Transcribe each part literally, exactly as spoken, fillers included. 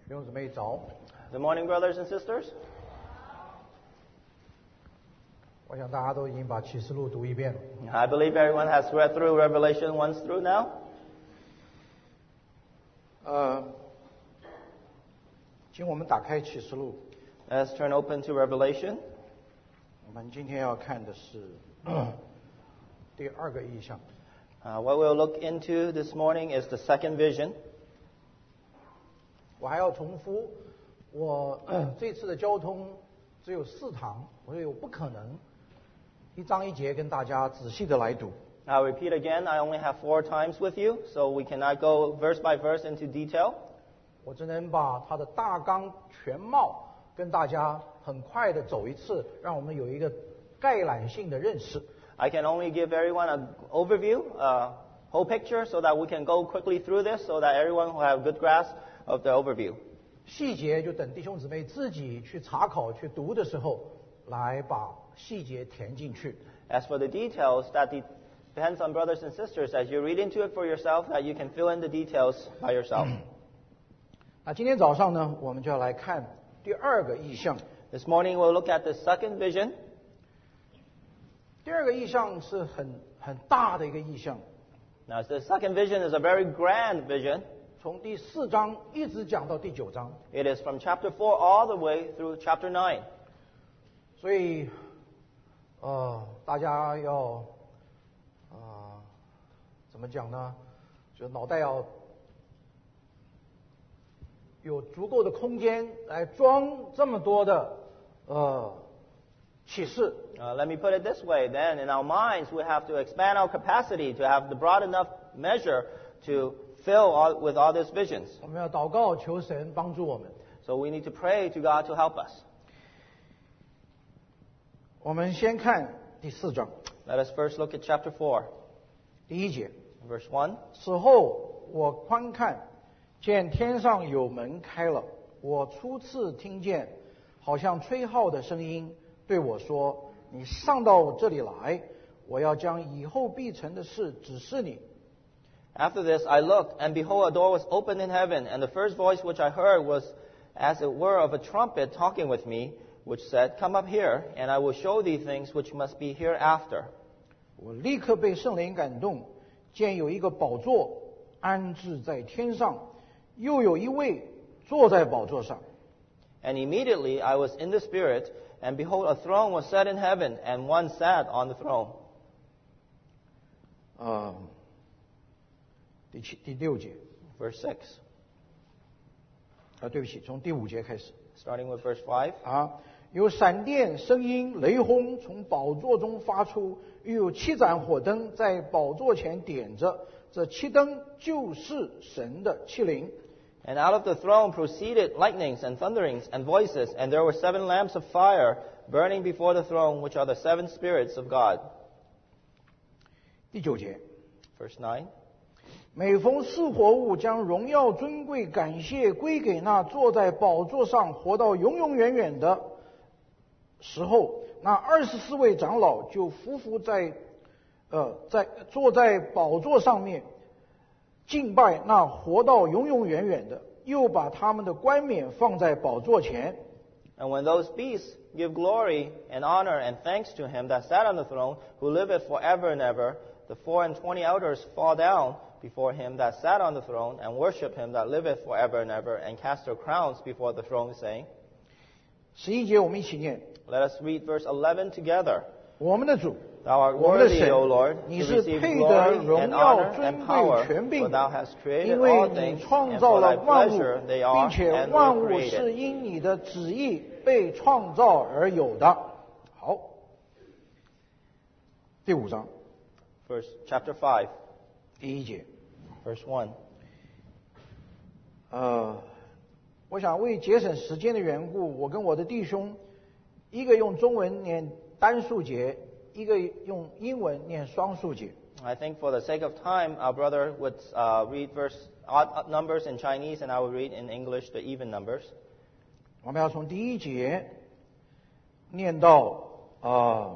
弟兄姊妹早。 Good morning, brothers and sisters. 我想大家都已经把启示录读一遍了。 I believe everyone has read through Revelation once through now. 呃，请我们打开启示录。 Let's turn open to Revelation. 我们今天要看的是第二个意象。 Uh, what we'll look into this morning is the second vision. 我还要重复，我、呃、这次的交通只有四堂，所以我不可能一章一节跟大家仔细的来读。 I'll repeat again, I only have four times with you, so we cannot go verse by verse into detail. 我只能把它的大纲全貌跟大家很快的走一次，让我们有一个概览性的认识。 I can only give everyone an overview, a whole picture, so that we can go quickly through this, so that everyone will have a good grasp of the overview. 细节就等弟兄姊妹自己去查考、去读的时候，来把细节填进去。 As for the details, that depends on brothers and sisters. As you read into it for yourself, that you can fill in the details by yourself. 那今天早上呢，我们就要来看第二个意象。 This morning we'll look at the second vision. 第二个意象是很很大的一个意象， Now, the second vision is a very grand vision. 从第四章一直讲到第九章， It is from chapter four all the way through chapter nine. 所以呃，大家要呃怎么讲呢？就脑袋要有足够的空间来装这么多的呃启示。 Uh, let me put it this way, then. In our minds, we have to expand our capacity to have the broad enough measure to fill all, with all these visions. 我们要祷告求神帮助我们。 So we need to pray to God to help us. 我们先看第四章 Let us first look at chapter four, 第一节。 verse one. 此后我观看，见天上有门开了，我初次听见好像吹号的声音对我说：“你上到这里来，我要将以后必成的事指示你。” After this I looked, and behold, a door was opened in heaven, and the first voice which I heard was as it were of a trumpet talking with me, which said, Come up here, and I will show thee things which must be hereafter. 我立刻被圣灵感动，见有一个宝座安置在天上，又有一位坐在宝座上。 And immediately I was in the Spirit, and behold, a throne was set in heaven, and one sat on the throne. 呃，第七、第六节， Verse six, 啊，对不起，从第五节开始。 starting with verse five. 啊，有闪电、声音、雷轰从宝座中发出，又有七盏火灯在宝座前点着，这七灯就是神的七灵。 And out of the throne proceeded lightnings and thunderings and voices, and there were seven lamps of fire burning before the throne, which are the seven spirits of God. 第九节， Verse nine. 每逢四活物将荣耀、尊贵、感谢归给那坐在宝座上活到永永远远的时候，那二十四位长老就匍匐在，呃，在坐在宝座上面，敬拜那活到永永远远的，又把他们的冠冕放在宝座前。 And when those beasts give glory and honor and thanks to him that sat on the throne, who liveth forever and ever, the four and twenty elders fall down before him that sat on the throne, and worship him that liveth forever and ever, and cast their crowns before the throne, saying, 十一节我们一起念： Let us read verse eleven together. 我们的主， Thou art 我们的 worthy, 神 O Lord, 你 to 是 receive 配得 glory 荣 and 耀、 honor 尊 and 贵、 power, 权 for 柄， thou hast created 因为 all 你 things, 创 and 造 for 了 thy 万物， pleasure they 并 are 且 and 万 were 物是 created. 因你的旨意被创造而有的。好，第五章 Verse chapter five, 第一节， verse one. 呃，我想为节省时间的缘故，我跟我的弟兄，一个用中文念单数节，一个用英文念双数节。 I think for the sake of time, our brother would uh, read verse odd numbers in Chinese, and I will read in English the even numbers. 我们要从第一节念到啊、呃、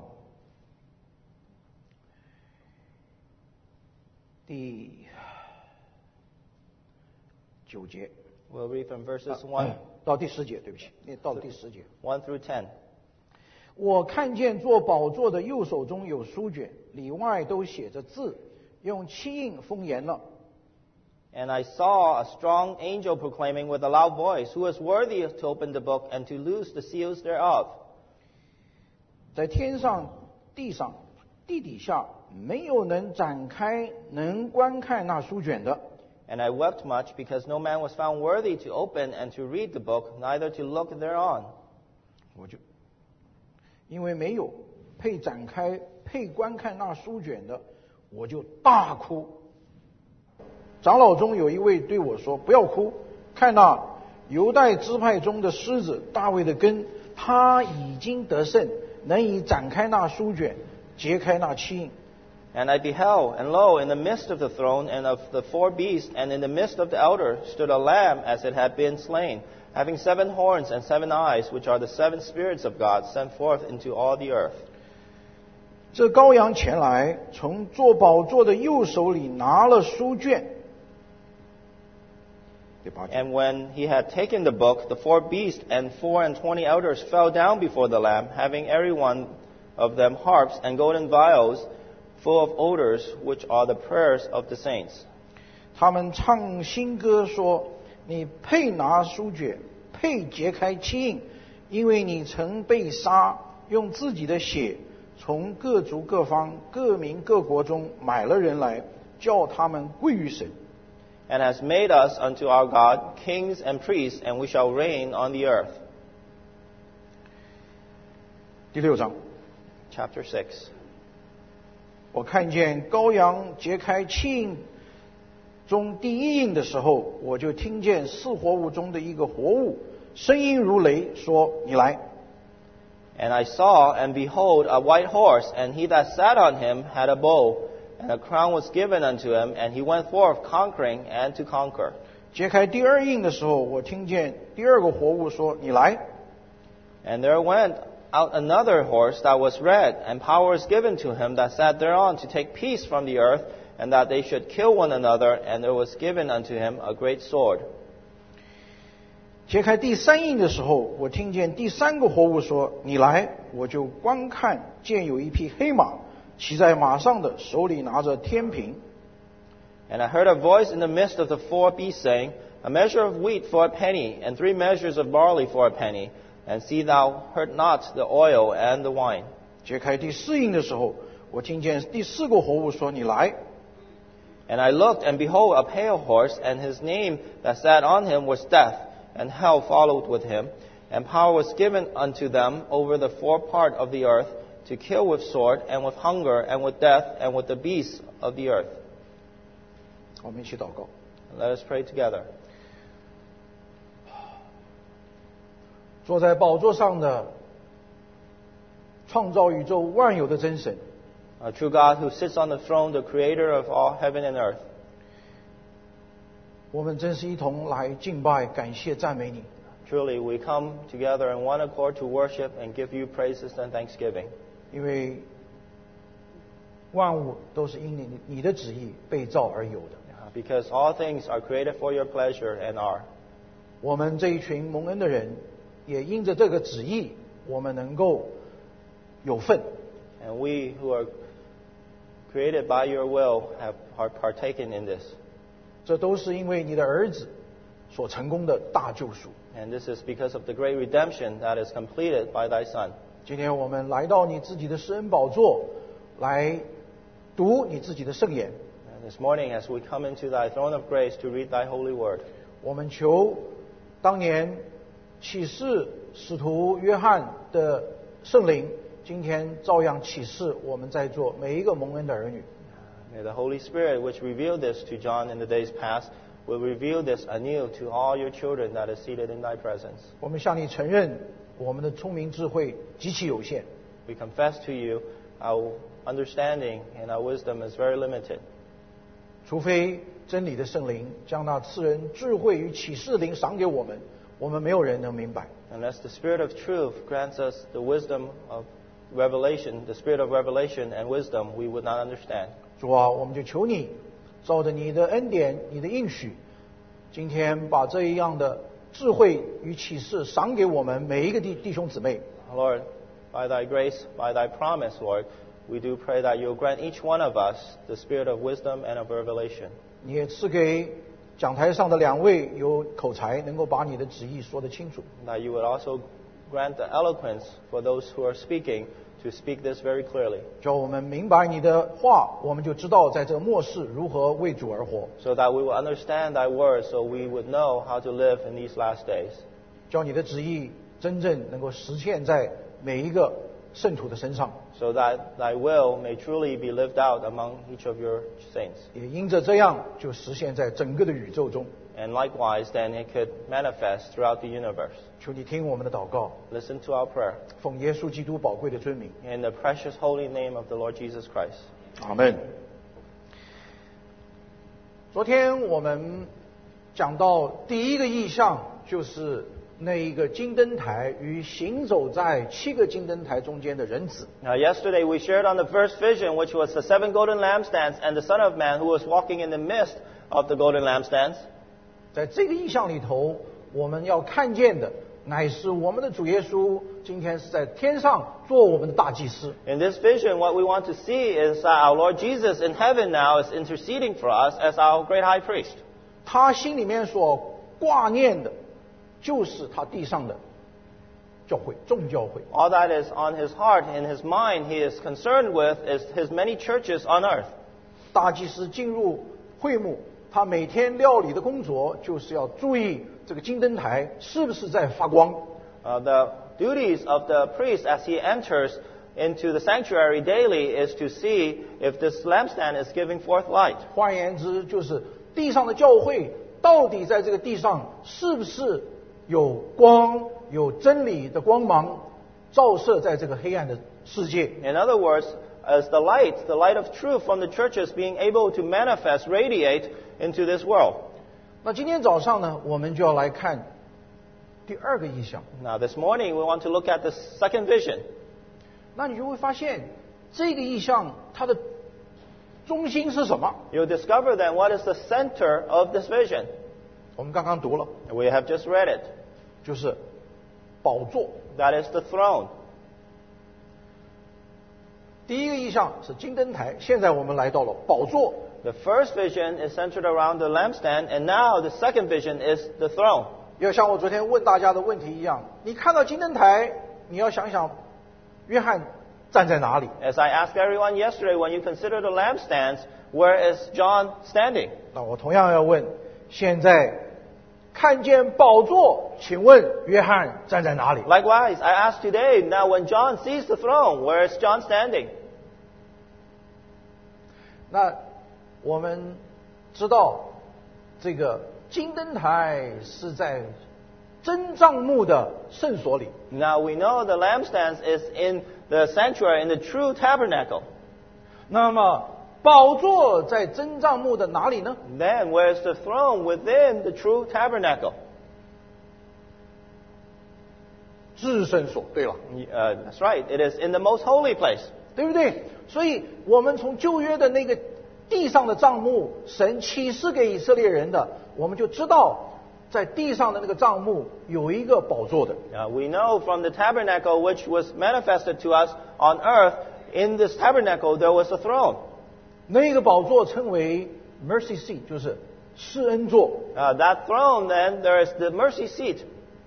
第九节。 We'll read from verses one, 到第十节，对不起，那到第十节。 one through ten. 我看见坐宝座的右手中有书卷，里外都写着字，用漆印封严了。 And I saw a strong angel proclaiming with a loud voice, Who is worthy to open the book and to loose the seals thereof? 在天上、地上、地底下，没有能展开、能观看那书卷的。 And I wept much, because no man was found worthy to open and to read the book, neither to look thereon. 我就因为没有配展开、配观看那书卷的，我就大哭。长老中有一位对我说：“不要哭，看那犹大支派中的狮子大卫的根，他已经得胜，能以展开那书卷，揭开那漆印。” And I beheld, and lo, in the midst of the throne and of the four beasts, and in the midst of the elder, stood a lamb as it had been slain, having seven horns and seven eyes, which are the seven spirits of God, sent forth into all the earth. 这羔羊前来，从坐宝座的右手里拿了书卷。 And when he had taken the book, the four beasts and four and twenty elders fell down before the Lamb, having every one of them harps and golden vials full of odors, which are the prayers of the saints. 他们唱新歌说：“你配拿书卷，配揭开漆印，因为你曾被杀，用自己的血从各族各方各民各国中买了人来，叫他们归于神。” And has made us unto our God kings and priests, and we shall reign on the earth. 第六章， Chapter six. 我看见羔羊揭开七印中第一印的时候，我就听见四活物中的一个活物，声音如雷，说：“你来。” And I saw, and behold, a white horse, and he that sat on him had a bow. And a crown was given unto him, and he went forth conquering and to conquer. 揭开第二印的时候，我听见第二个活物说：“你来。” And there went out another horse that was red, and power was given to him that sat thereon to take peace from the earth, and that they should kill one another, and there was given unto him a great sword. 揭开第三印的时候，我听见第三个活物说：“你来。”我就观看，见有一匹黑马。骑在马上的手里拿着天平。 And I heard a voice in the midst of the four beasts saying, A measure of wheat for a penny, and three measures of barley for a penny, and see thou hurt not the oil and the wine. 揭开第四印的时候，我听见第四个活物说：“你来。” And I looked, and behold, a pale horse, and his name that sat on him was Death, and hell followed with him, and power was given unto them over the four part of the earth, to kill with sword, and with hunger, and with death, and with the beasts of the earth. 我们一起祷告。 Let us pray together. 坐在宝座上的创造宇宙万有的真神， A true God who sits on the throne, the creator of all heaven and earth. 我们真是一同来敬拜、感谢、赞美你。 Truly, we come together in one accord to worship and give you praises and thanksgiving. 因为万物都是因你你的旨意被造而有的。 Because all things are created for your pleasure and are. 我们这一群蒙恩的人，也因着这个旨意，我们能够有份。 And we who are created by your will have are partaken in this. 这都是因为你的儿子所成功的大救赎。 And this is because of the great redemption that is completed by thy Son. 今天我们来到你自己的施恩宝座，来读你自己的圣言。 And this morning, as we come into thy throne of grace to read thy holy word, 我们求当年启示使徒约翰的圣灵，今天照样启示我们在座每一个蒙恩的儿女。 may the Holy Spirit, which revealed this to John in the days past, will reveal this anew to all your children that is seated in thy presence. 我们向你承认，我们的聪明智慧极其有限。 We confess to you our understanding and our wisdom is very limited. 除非真理的圣灵将那赐人智慧与启示的灵赏给我们，我们没有人能明白。 Unless the Spirit of truth grants us the wisdom of revelation, the spirit of revelation and wisdom, we would not understand. 主啊，我们就求你，照着你的恩典、你的应许， 今天把这样的智慧与启示赏给我们每一个弟弟兄姊妹。 Lord, by thy grace, by thy promise, Lord, we do pray that you'll grant each one of us the spirit of wisdom and of revelation. 你也赐给讲台上的两位有口才，能够把你的旨意说得清楚。 That you would also grant the eloquence for those who are speaking to speak this very clearly. 叫我们明白你的话，我们就知道在这末世如何为主而活。 So that we will understand thy word, so we would know how to live in these last days. 叫你的旨意真正能够实现在每一个圣徒的身上。 So that thy will may truly be lived out among each of your saints. 也因着这样，就实现在整个的宇宙中。 And likewise, then it could manifest throughout the universe. 求你听我们的祷告， Listen to our prayer. 奉耶稣基督宝贵的尊名， In the precious holy name of the Lord Jesus Christ. 阿门。昨天我们讲到第一个意象，就是那一个金灯台与行走在七个金灯台中间的人子。 Now, yesterday we shared on the first vision, which was the seven golden lampstands and the Son of Man who was walking in the midst of the golden lampstands. 在这个意象里头，我们要看见的乃是我们的主耶稣今天是在天上做我们的大祭司。 In this vision, what we want to see is that our Lord Jesus in heaven now is interceding for us as our great high priest. 他心里面所挂念的，就是他地上的教会、众教会。 All that is on his heart, in his mind, he is concerned with is his many churches on earth. 大祭司进入会幕，他每天料理的工作就是要注意这个金灯台是不是在发光。 Uh, the duties of the priest as he enters into the sanctuary daily is to see if this lampstand is giving forth light. 换言之，就是地上的教会到底在这个地上是不是有光、有真理的光芒照射在这个黑暗的世界。 In other words, as the light, the light of truth from the churches being able to manifest, radiate into this world. 那今天早上呢，我们就要来看第二个意象。 Now, this morning we want to look at the second vision. 那你就会发现，这个意象它的中心是什么？ You'll discover then what is the center of this vision. 我们刚刚读了， We have just read it. 就是宝座。 That is the throne. 第一个意象是金灯台，现在我们来到了宝座。 The first vision is centered around the lampstand, and now the second vision is the throne. 要像我昨天问大家的问题一样，你看到金灯台，你要想想，约翰站在哪里？ As I asked everyone yesterday, when you consider the lampstands, where is John standing? 那我同样要问，现在看见宝座，请问约翰站在哪里？ Likewise, I ask today, now when John sees the throne, where is John standing? 那我们知道，这个金灯台是在真帐幕的圣所里。 Now we know the lampstands is in the sanctuary, in the true tabernacle. 那么宝座在真帐幕的哪里呢？ Then where's the throne within the true tabernacle? 至圣所。对了， Uh, that's right, it is in the most holy place. 对不对？所以我们从旧约的那个地上的帐幕，神启示给以色列人的，我们就知道，在地上的那个帐幕有一个宝座的。 Now, we know from the tabernacle which was manifested to us on earth, in this tabernacle there was a throne. 那个宝座称为 mercy seat，就是施恩座。 Uh, that throne, then, there is the mercy seat.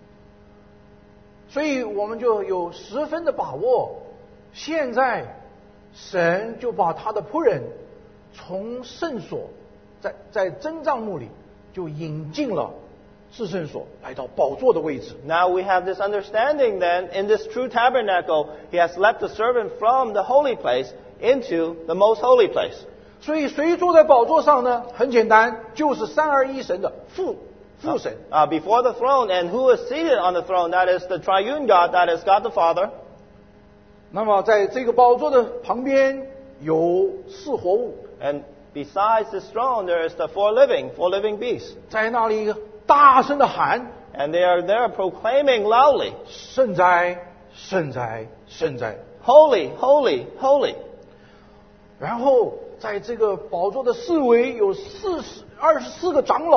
所以我们就有十分的把握，现在神就把他的仆人从圣所，在在真帐幕里就引进了至圣所，来到宝座的位置。 Now we have this understanding then, in this true tabernacle, he has led the servant from the holy place into the most holy place. 所以谁坐在宝座上呢？很简单，就是三而一神的父父神。 Uh, before the throne, and who is seated on the throne? That is the triune God, that is God the Father. 那么在这个宝座的旁边有四活物， And besides this throne, there is the four living, four living beasts. 在那里大声的喊 And they are there proclaiming loudly, 圣哉，圣哉，圣哉。 Holy, holy, holy. 然后在这个宝座的四围有四十二十四个长老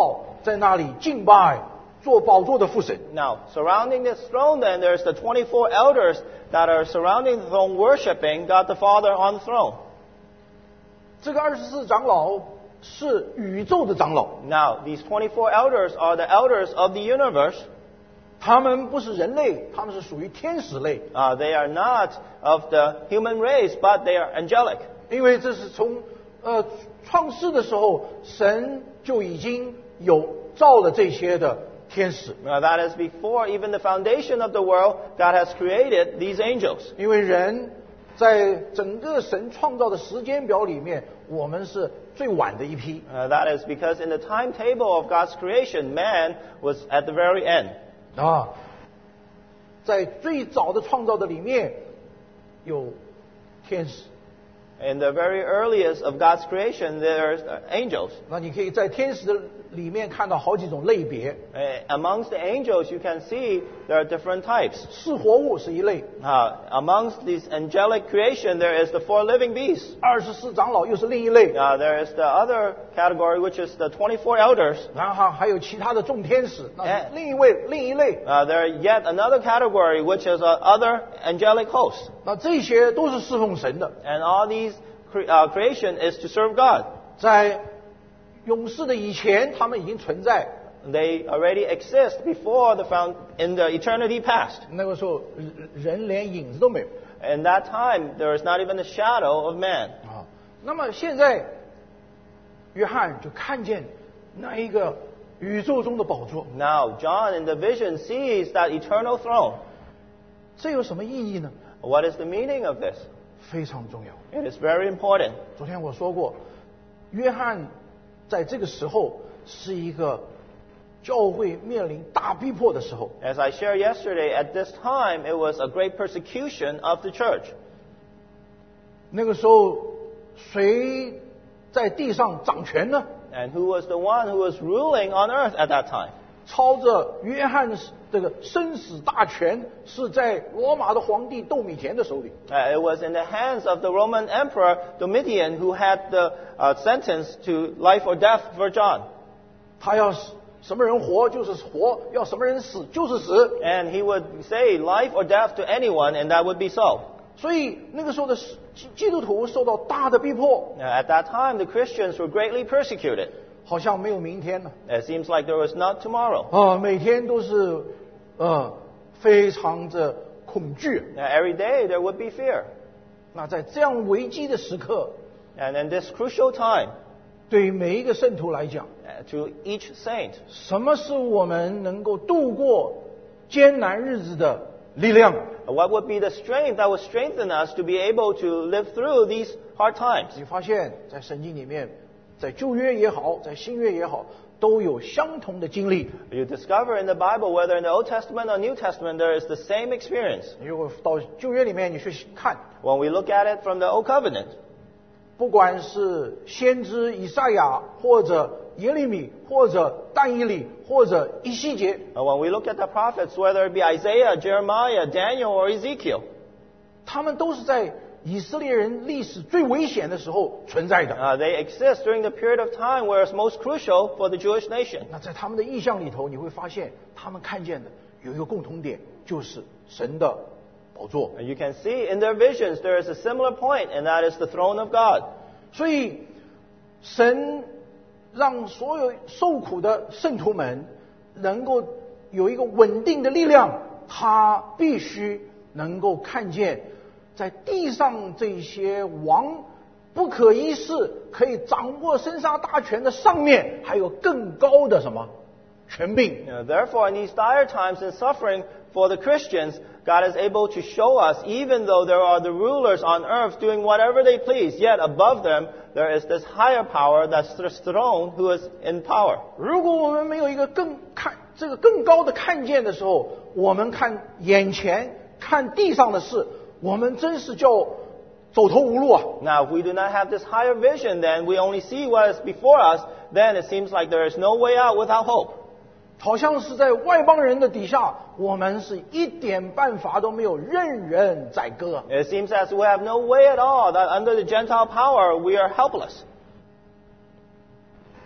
在那里敬拜做宝座的父神。 Now, surrounding this throne, then, there's the twenty-four elders that are surrounding the throne, worshiping God the Father on the throne. 这个二十四长老是宇宙的长老， Now, these twenty-four elders are the elders of the universe. 他们不是人类，他们是属于天使类， Uh, they are not of the human race, but they are angelic. 因为这是从呃创世的时候，神就已经有造了这些的天使。 Now, that is before even the foundation of the world, God has created these angels. 因为人在整个神创造的时间表里面，我们是最晚的一批。 Uh, that is because in the timetable of God's creation, man was at the very end. 啊，在最早的创造的里面有天使， In the very earliest of God's creation, there's uh, angels. 那你可以在天使的里面看到好几种类别。 Uh, amongst the angels, you can see there are different types. 是活物是一类， Uh, amongst these angelic creation, there is the four living beasts. 二十四长老又是另一类， Uh, there is the other category, which is the twenty-four elders. 然后还有其他的众天使，那哎是另一位另一类。 Uh, there yet another category, which is uh, other angelic hosts. 那这些都是侍奉神的。 And all these cre- uh, creation is to serve God. 在永世的以前，他们已经存在。 They already exist before the found in the eternity past. 那个时候人人连影子都没有 In that time, there is not even a shadow of man. 啊。那么现在，约翰就看见那一个宇宙中的宝座， Now, John in the vision sees that eternal throne. 这有什么意义呢？ What is the meaning of this? 非常重要。 It is very important. 昨天我说过，约翰在这个时候是一个教会面临大逼迫的时候。 As I shared yesterday, at this time, it was a great persecution of the church. 那个时候，谁在地上掌权呢？ And who was the one who was ruling on earth at that time? 操着约翰这个生死大权是在罗马的皇帝窦米田的手里。 Uh, it was in the hands of the Roman Emperor Domitian who had the uh, sentence to life or death for John. 他要什么人活就是活，要什么人死就是死。 And he would say life or death to anyone, and that would be so. 所以那个时候的基基督徒受到大的逼迫， Now, at that time, the Christians were greatly persecuted. 好像没有明天了 It seems like there was not tomorrow. 啊！每天都是呃非常的恐惧。 Now, every day there would be fear. 那在这样危机的时刻， And in this crucial time, 对于每一个圣徒来讲， uh, to each saint, 什么是我们能够度过艰难日子的力量？ what would be the strength that would strengthen us to be able to live through these hard times? 你发现，在圣经里面，在旧约也好，在新约也好，都有相同的经历。 You discover in the Bible, whether in the Old Testament or New Testament, there is the same experience. 你如果到旧约里面你去看， When we look at it from the Old Covenant, 不管是先知以赛亚，或者耶利米，或者但以理，或者以西结， uh, when we look at the prophets, whether it be Isaiah, Jeremiah, Daniel, or Ezekiel, 他们都是在以色列人历史最危险的时候存在的。 uh, they exist during the period of time where it's most crucial for the Jewish nation. 那在他们的意象里头，你会发现他们看见的有一个共同点，就是神的宝座。 And you can see in their visions there is a similar point, and that is the throne of God. 所以，神让所有受苦的圣徒们能够有一个稳定的力量，他必须能够看见，在地上这些王不可一世、可以掌握生杀大权的上面，还有更高的什么权柄。 You know, therefore, in these dire times and suffering for the Christians, God is able to show us, even though there are the rulers on earth doing whatever they please, yet above them there is this higher power, that's the throne, who is in power. 如果我们没有一个更看这个更高的看见的时候，我们看眼前、看地上的事，我们真是叫走投无路啊！ Now, if we do not have this higher vision, then we only see what is before us, then it seems like there is no way out without hope. 好像是在外邦人的底下，我们是一点办法都没有，任人宰割。 It seems as we have no way at all, that under the Gentile power we are helpless.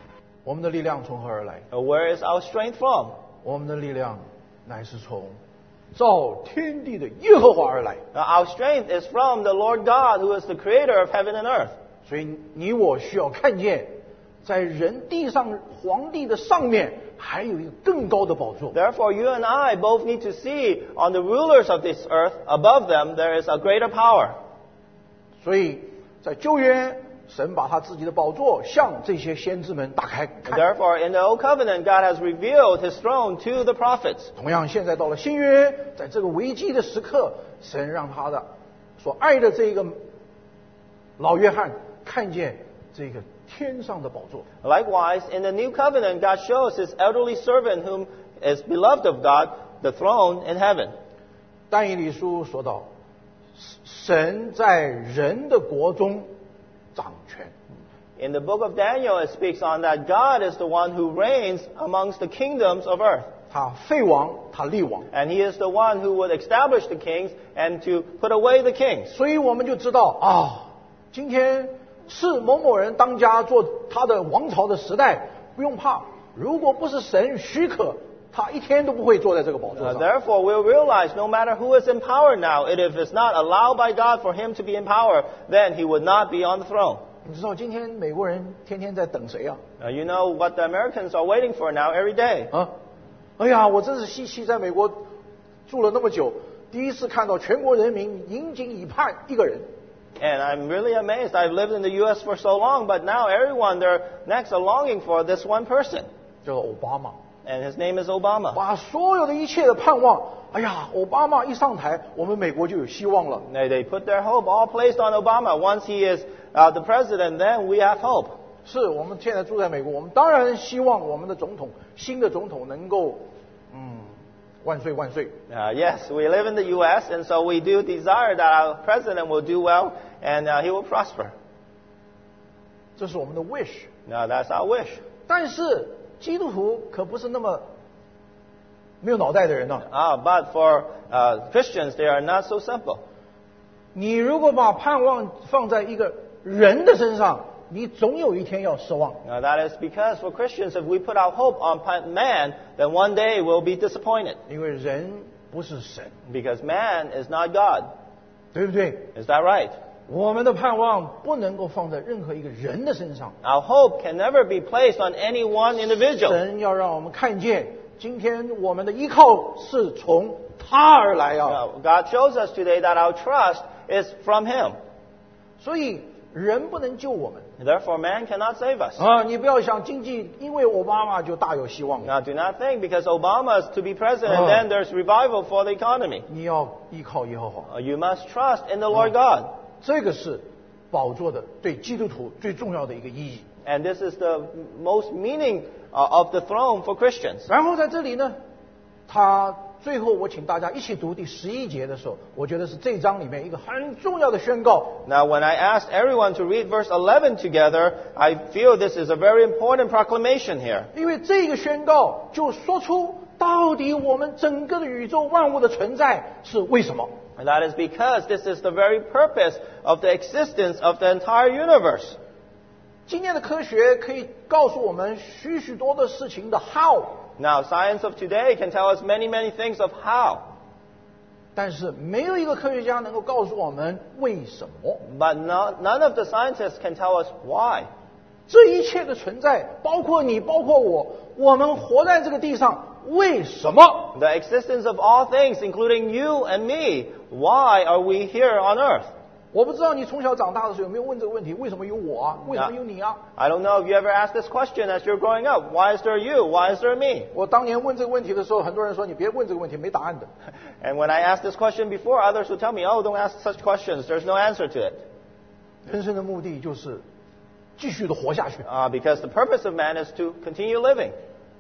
我们的力量从何而来？ Where is our strength from? 我们的力量乃是从造天地的耶和华而来。 Now, our strength is from the Lord God, who is the creator of heaven and earth. 所以你我需要看见，在人地上皇帝的上面，还有一个更高的宝座。 Therefore, you and I both need to see on the rulers of this earth, above them, there is a greater power. 所以在旧约，神把他自己的宝座向这些先知们打开 And 看。 therefore, in the Old Covenant, God has revealed His throne to the prophets. 同样，现在到了新约，在这个危机的时刻，神让他的所爱的这个老约翰看见这个天上的宝座。 Likewise, in the New Covenant, God shows His elderly servant, whom is beloved of God, the throne in heaven. 但以理书说到，神在人的国中掌权。 In the book of Daniel, it speaks on that God is the one who reigns amongst the kingdoms of earth. 他废王，他立王， And He is the one who would establish the kings and to put away the kings. 所以我们就知道啊，今天是某某人当家做他的王朝的时代，不用怕。如果不是神许可，他一天都不会坐在这个宝座 Uh, 上。 therefore, we'll realize no matter who is in power now, and if it's not allowed by God for him to be in power, then he would not be on the throne. 你知道今天美国人天天在等谁啊？ Now, you know what the Americans are waiting for now every day. 啊，哎呀，我真是稀奇，在美国住了那么久，第一次看到全国人民引颈以盼一个人。 And I'm really amazed. I've lived in the U S for so long, but now everyone, their necks are longing for this one person. 叫做奥巴马， And his name is Obama. 把所有的一切的盼望，哎呀，奥巴马一上台，我们美国就有希望了。 They, they put their hope all placed on Obama. Once he is uh, the president, then we have hope. 是我们现在住在美国，我们当然希望我们的总统，新的总统能够，嗯，万岁万岁。 Uh, yes, we live in the U S, and so we do desire that our president will do well and uh, he will prosper. 这是我们的 wish。 Now, that's our wish. 但是基督徒可不是那么没有脑袋的人呢、 Ah, but for uh, Christians, they are not so simple. 你如果把盼望放在一个人的身上，你总有一天要失望。 Now, that is because for Christians, if we put our hope on pa- man, then one day we'll be disappointed. 因为人不是神， Because man is not God. 对不对？ Is that right? 我们的盼望不能够放在任何一个人的身上。 Our hope can never be placed on any one individual. 神要让我们看见，今天我们的依靠是从他而来啊。 Now, God shows us today that our trust is from Him. 所以人不能救我们 Therefore, man cannot save us. 啊！你不要想经济，因为奥巴马就大有希望。 Now, do not think because Obama is to be president, Oh. then there's revival for the economy. 你要依靠耶和华， Uh, You must trust in the Lord God. 这个是宝座的对基督徒最重要的一个意义。 And this is the most meaning uh, of the throne for Christians. 然后在这里呢，他最后我请大家一起读第十一节的时候，我觉得是这章里面一个很重要的宣告。 Now, when I asked everyone to read verse eleven together, I feel this is a very important proclamation here. 因为这个宣告就说出到底我们整个的宇宙万物的存在是为什么。 And that is because this is the very purpose of the existence of the entire universe. 今天的科学可以告诉我们许许多的事情的 how， Now, science of today can tell us many, many things of how. 但是没有一个科学家能够告诉我们为什么。 But no, none of the scientists can tell us why. 这一切的存在，包括你，包括我，我们活在这个地上，为什么？ The existence of all things, including you and me. Why are we here on earth? 我不知道你从小长大的时候有没有问这个问题：为什么有我啊？为什么有你啊？ I don't know if you ever asked this question as you're growing up. Why is there you? Why is there me? 我当年问这个问题的时候，很多人说你别问这个问题，没答案的。 And when I asked this question before, others would tell me, oh, don't ask such questions. There's no answer to it. 人生的目的就是继续的活下去。 Uh, because the purpose of man is to continue living.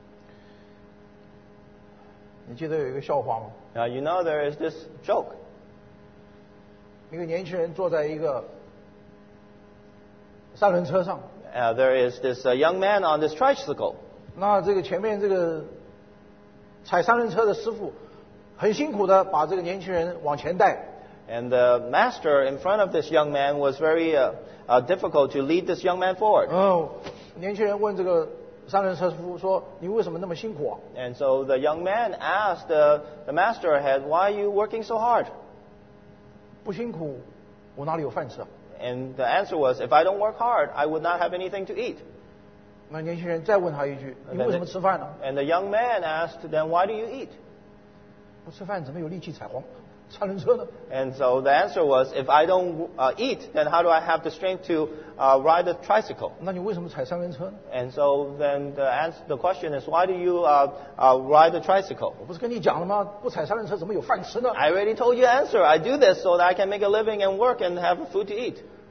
你记得有一个笑话吗？ Now, you know there is this joke. 一个年轻人坐在一个三轮车上， Uh, there is this uh, young man on this tricycle. 那这个前面这个踩三轮车的师傅很辛苦的把这个年轻人往前带。 And the master in front of this young man was very uh, uh, difficult to lead this young man forward. 嗯，年轻人问这个商人车夫说：“你为什么那么辛苦啊？” And so the young man asked the, the master ahead, why are you working so hard? 不辛苦，我哪里有饭吃啊？ And the answer was, if I don't work hard, I would not have anything to eat. 那年轻人再问他一句：“你为什么吃饭呢？” And the young man asked, then why do you eat? 不吃饭怎么有力气踩黄三轮车呢？ And so the answer was, if I don't uh, eat, then how do I have the strength to uh, ride a tricycle? 那你为什么踩三轮车呢？ And so then the answer, the question is, why do you uh, uh, ride a tricycle? 我不是跟你讲了吗？不踩三轮车怎么有饭吃呢？ I already told you the answer. I do this so that I can make a living and work and have food to eat.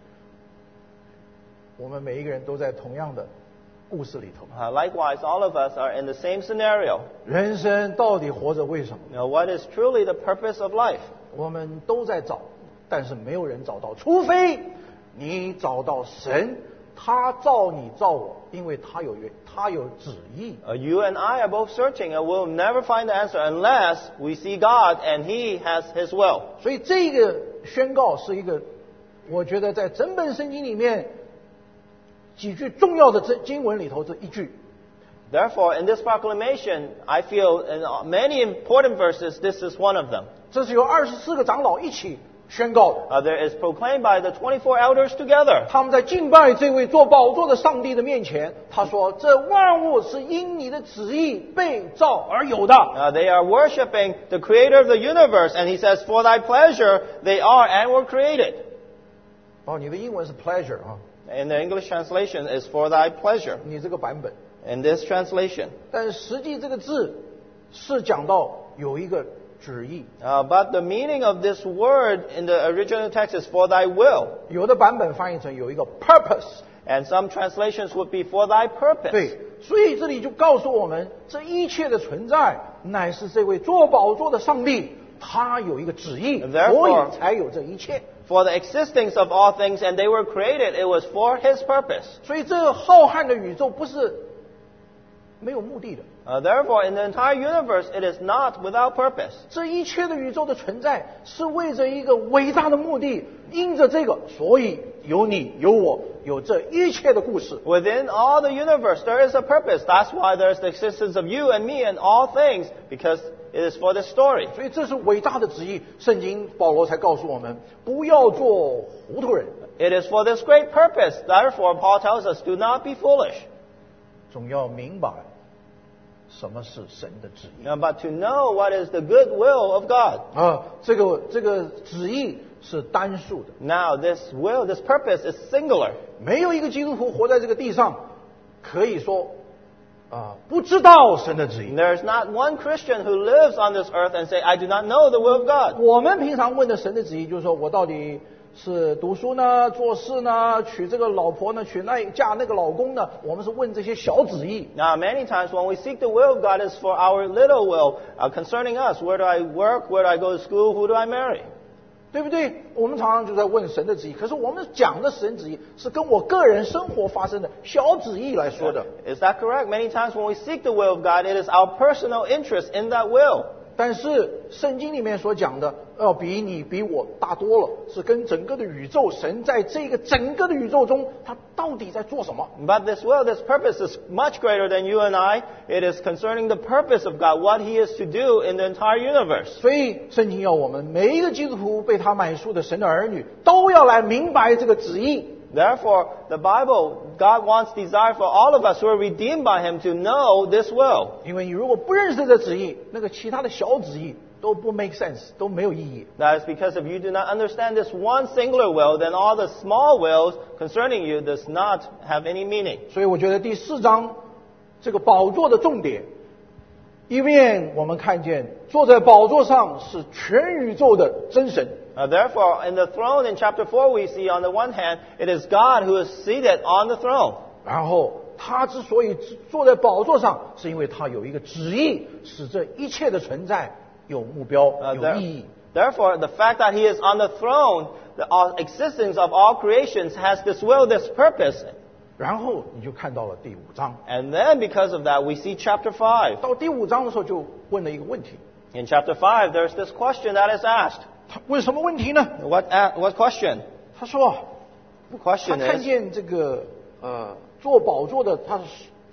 我们每一个人都在同样的故事里头。 Uh, likewise, all of us are in the same scenario. 人生到底活着为什么？ You know, what is truly the purpose of life? 我们都在找，但是没有人找到，除非你找到神，他造你造我，因为他有约，他有旨意。 Uh, you and I are both searching, and we'll never find the answer unless we see God and He has His will. 所以这个宣告是一个，我觉得在整本圣经里面几句重要的这经文里头这一句。 Therefore, in this proclamation, I feel in many important verses, this is one of them. 这是由二十四个长老一起宣告的。 Uh, there is proclaimed by the twenty-four elders together. 他们在敬拜这位做宝座的上帝的面前，他说：“这万物是因你的旨意被造而有的。” Uh, they are worshiping the Creator of the universe, and He says, "For Thy pleasure they are and were created." 哦，你的英文是 pleasure 啊， In the English translation is "For Thy pleasure." 你这个版本。 In this translation, 但实际这个字是讲到有一个旨意， uh, but the meaning of this word in the original text is "For Thy will." 有的版本翻译成有一个 purpose。 And some translations would be "For Thy purpose." 对，所以这里就告诉我们，这一切的存在乃是这位做宝座的上帝，他有一个旨意， Therefore- 所以才有这一切。 For the existence of all things, and they were created, it was for His purpose. 所以这个浩瀚的宇宙不是没有目的的。 Uh, therefore, in the entire universe, it is not without purpose. 这一切的宇宙的存在是为着一个伟大的目的，因着这个，所以有你有我有这一切的故事。 Within all the universe, there is a purpose. That's why there is the existence of you and me and all things, because it is for this story. 所以这是伟大的旨意。圣经保罗才告诉我们，不要做糊涂人， It is for this great purpose. Therefore, Paul tells us, do not be foolish, 总要明白什么是神的旨意 uh, but to know what is the good will of God. 啊。这个这个旨意是单数的， Now, this will, this purpose is singular. 没有一个基督徒活在这个地上可以说啊不知道神的旨意。 There is not one Christian who lives on this earth and say, I do not know the will of God. 我们平常问的神的旨意，就是说我到底是读书呢、做事呢、娶这个老婆呢、娶那嫁那个老公呢？我们是问这些小旨意。 Now, many times when we seek the will of God, it's for our little will uh, concerning us. Where do I work? Where do I go to school? Who do I marry? 对不对？我们常常就在问神的旨意，可是我们讲的神旨意是跟我个人生活发生的小旨意来说的。 Is that correct? Many times when we seek the will of God, it is our personal interest in that will. 但是圣经里面所讲的，要比你比我大多了，是跟整个的宇宙，神在这个整个的宇宙中，他到底在做什么？ But this will, this purpose is much greater than you and I. It is concerning the purpose of God, what He is to do in the entire universe. 所以圣经要我们每一个基督徒被他买赎的神的儿女，都要来明白这个旨意。 Therefore, the Bible, God wants desire for all of us who are redeemed by Him to know this will. 因为你如果不认识这旨意，那个其他的小旨意都不 make sense， 都没有意义。 That is because if you do not understand this one singular will, then all the small wills concerning you does not have any meaning. 所以我觉得第四章这个宝座的重点，一面我们看见坐在宝座上是全宇宙的真神。 Uh, therefore, in the throne in chapter four, we see on the one hand, it is God who is seated on the throne. 然后他之所以坐在宝座上，是因为他有一个旨意，使这一切的存在有目标、 Uh, 有 there- 意义。 therefore, the fact that He is on the throne, the uh, existence of all creations has this will, this purpose. 然后你就看到了第五章， And then because of that, we see chapter five. 到第五章的时候就问了一个问题， In chapter five, there's this question that is asked. 他问什么问题呢？ What, uh, what question? 他说， The 他 question 看 is, 见这个呃坐宝座的他是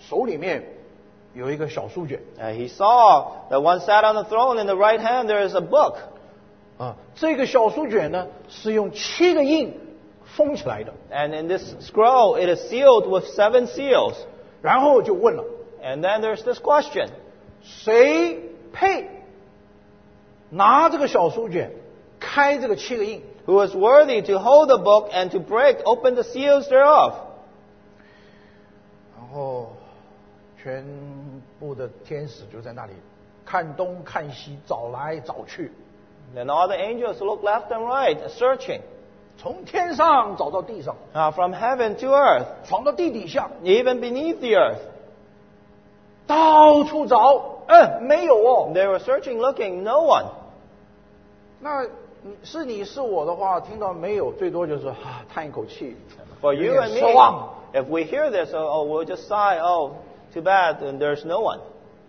手里面有一个小书卷。 Uh, he saw that one sat on the throne, in the right hand there is a book. 啊，这个小书卷呢是用七个印封起来的。 And in this scroll, it is sealed with seven seals. 然后就问了， And then there's this question. 谁配拿这个小书卷开这个七个印？ Who is worthy to hold the book and to break open the seals thereof? 然后全部的天使就在那里看东看西，找来找去， Then all the angels look left and right, searching. 从天上找到地上， Now from heaven to earth, 闯到地底下， even beneath the earth. 到处找，嗯，没有哦。 They were searching, looking, no one. 那你是你是我的话，听到没有，最多就是啊叹一口气， For 有 you 点 and 失望。 me, if we hear this, oh, oh, we'll just sigh, oh, too bad, and there's no one.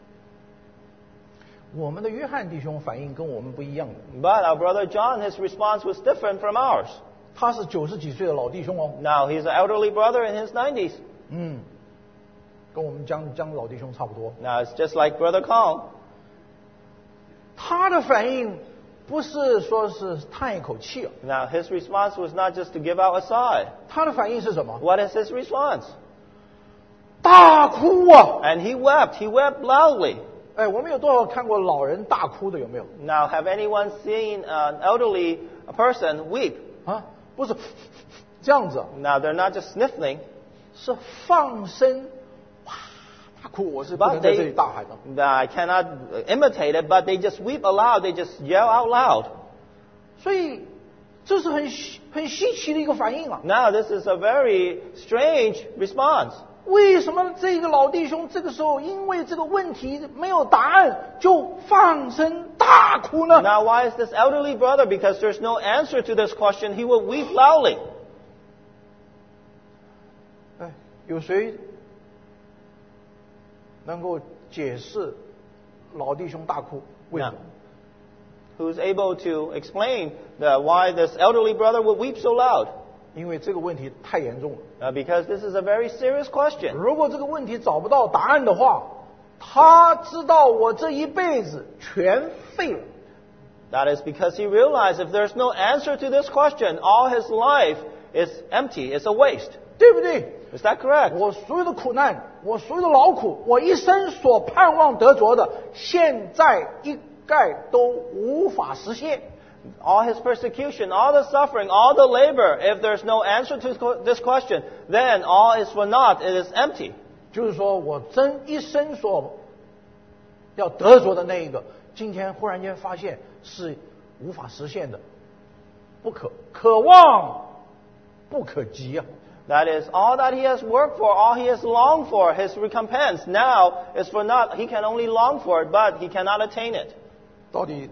我们的约翰弟兄反应跟我们不一样的， But our brother John, his response was different from ours. 他是九十几岁的老弟兄哦， Now, he's an elderly brother in his nineties. 嗯，跟我们江江老弟兄差不多。 Now, it's just like Brother Kong. 他的反应不是说是叹一口气， Now, his response was not just to give out a sigh. 他的反应是什么？ What is his response? 大哭啊！ And he wept. He wept loudly. 哎，我们有多少看过老人大哭的？有没有？ Now, have anyone seen an elderly person weep? 啊，不是这样子， Now, they're not just sniffling, 是放声哇大哭。我是不能在这里大喊的。 I cannot imitate it, but they just weep aloud. They just yell out loud. 所以这是很很稀奇的一个反应啊！ Now, this is a very strange response. 为什么这个老弟兄这个时候因为这个问题没有答案就放声大哭呢？ Now, why is this elderly brother? Because there's no answer to this question. He will weep loudly. 哎，有谁能够解释老弟兄大哭为什么？ Who's able to explain the, why this elderly brother would weep so loud? 因为这个问题太严重了。 Uh, because this is a very serious question. 如果这个问题找不到答案的话，他知道我这一辈子全废了。 That is because he realized if there's no answer to this question, all his life is empty, it's a waste. 对不对？ Is that correct? 我所有的苦难，我所有的劳苦，我一生所盼望得着的，现在一概都无法实现。 All his persecution, all the suffering, all the labor, if there's no answer to this question, then all is for naught, it is empty. 就是说我真一生所要得着的那一个，今天忽然间发现是无法实现的，不可可望不可及啊！ That is, all that he has worked for, all he has longed for, his recompense now is for naught. He can only long for it, but he cannot attain it. 到底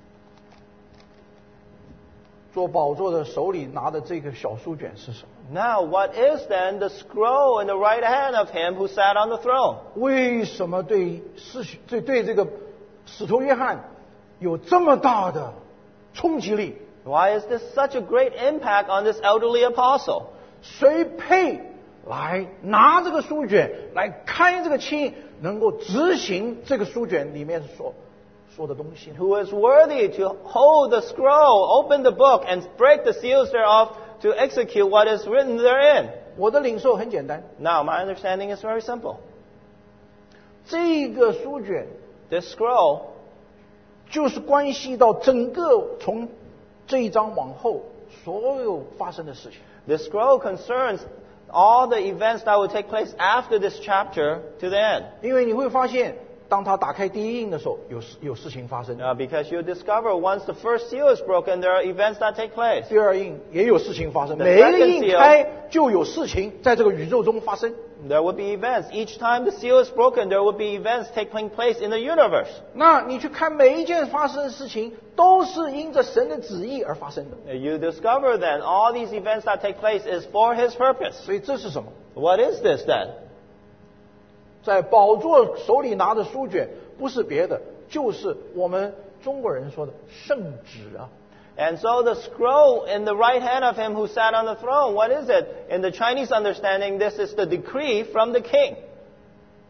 做宝座的手里拿的这个小书卷是什么？ Now, what is then the scroll in the right hand of him who sat on the throne? 为什么对使对对这个使徒约翰有这么大的冲击力？ Why is this such a great impact on this elderly apostle? 谁配来拿这个书卷来开这个清，能够执行这个书卷里面所说的东西呢？ Who is worthy to hold the scroll, open the book, and break the seals thereof to execute what is written therein? 我的领受很简单， Now, my understanding is very simple. 这个书卷 This scroll 就是关系到整个从这一章往后所有发生的事情。 This scroll concerns all the events that will take place after this chapter to the end. 因为你会发现，当他打开第一印的时候，有事有事情发生； Uh, because you discover once the first seal is broken, there are events that take place. 第二印也有事情发生。 The 每一个 second 印 seal- 开就有事情在这个宇宙中发生。 There will be events. Each time the seal is broken, there will be events taking place in the universe. 那你去看每一件发生的事情，都是因着神的旨意而发生的。 You discover then all these events that take place is for His purpose. 所以这是什么？ What is this then? 在宝座手里拿的书卷，不是别的，就是我们中国人说的圣旨啊。 And so the scroll in the right hand of him who sat on the throne, what is it? In the Chinese understanding, this is the decree from the king.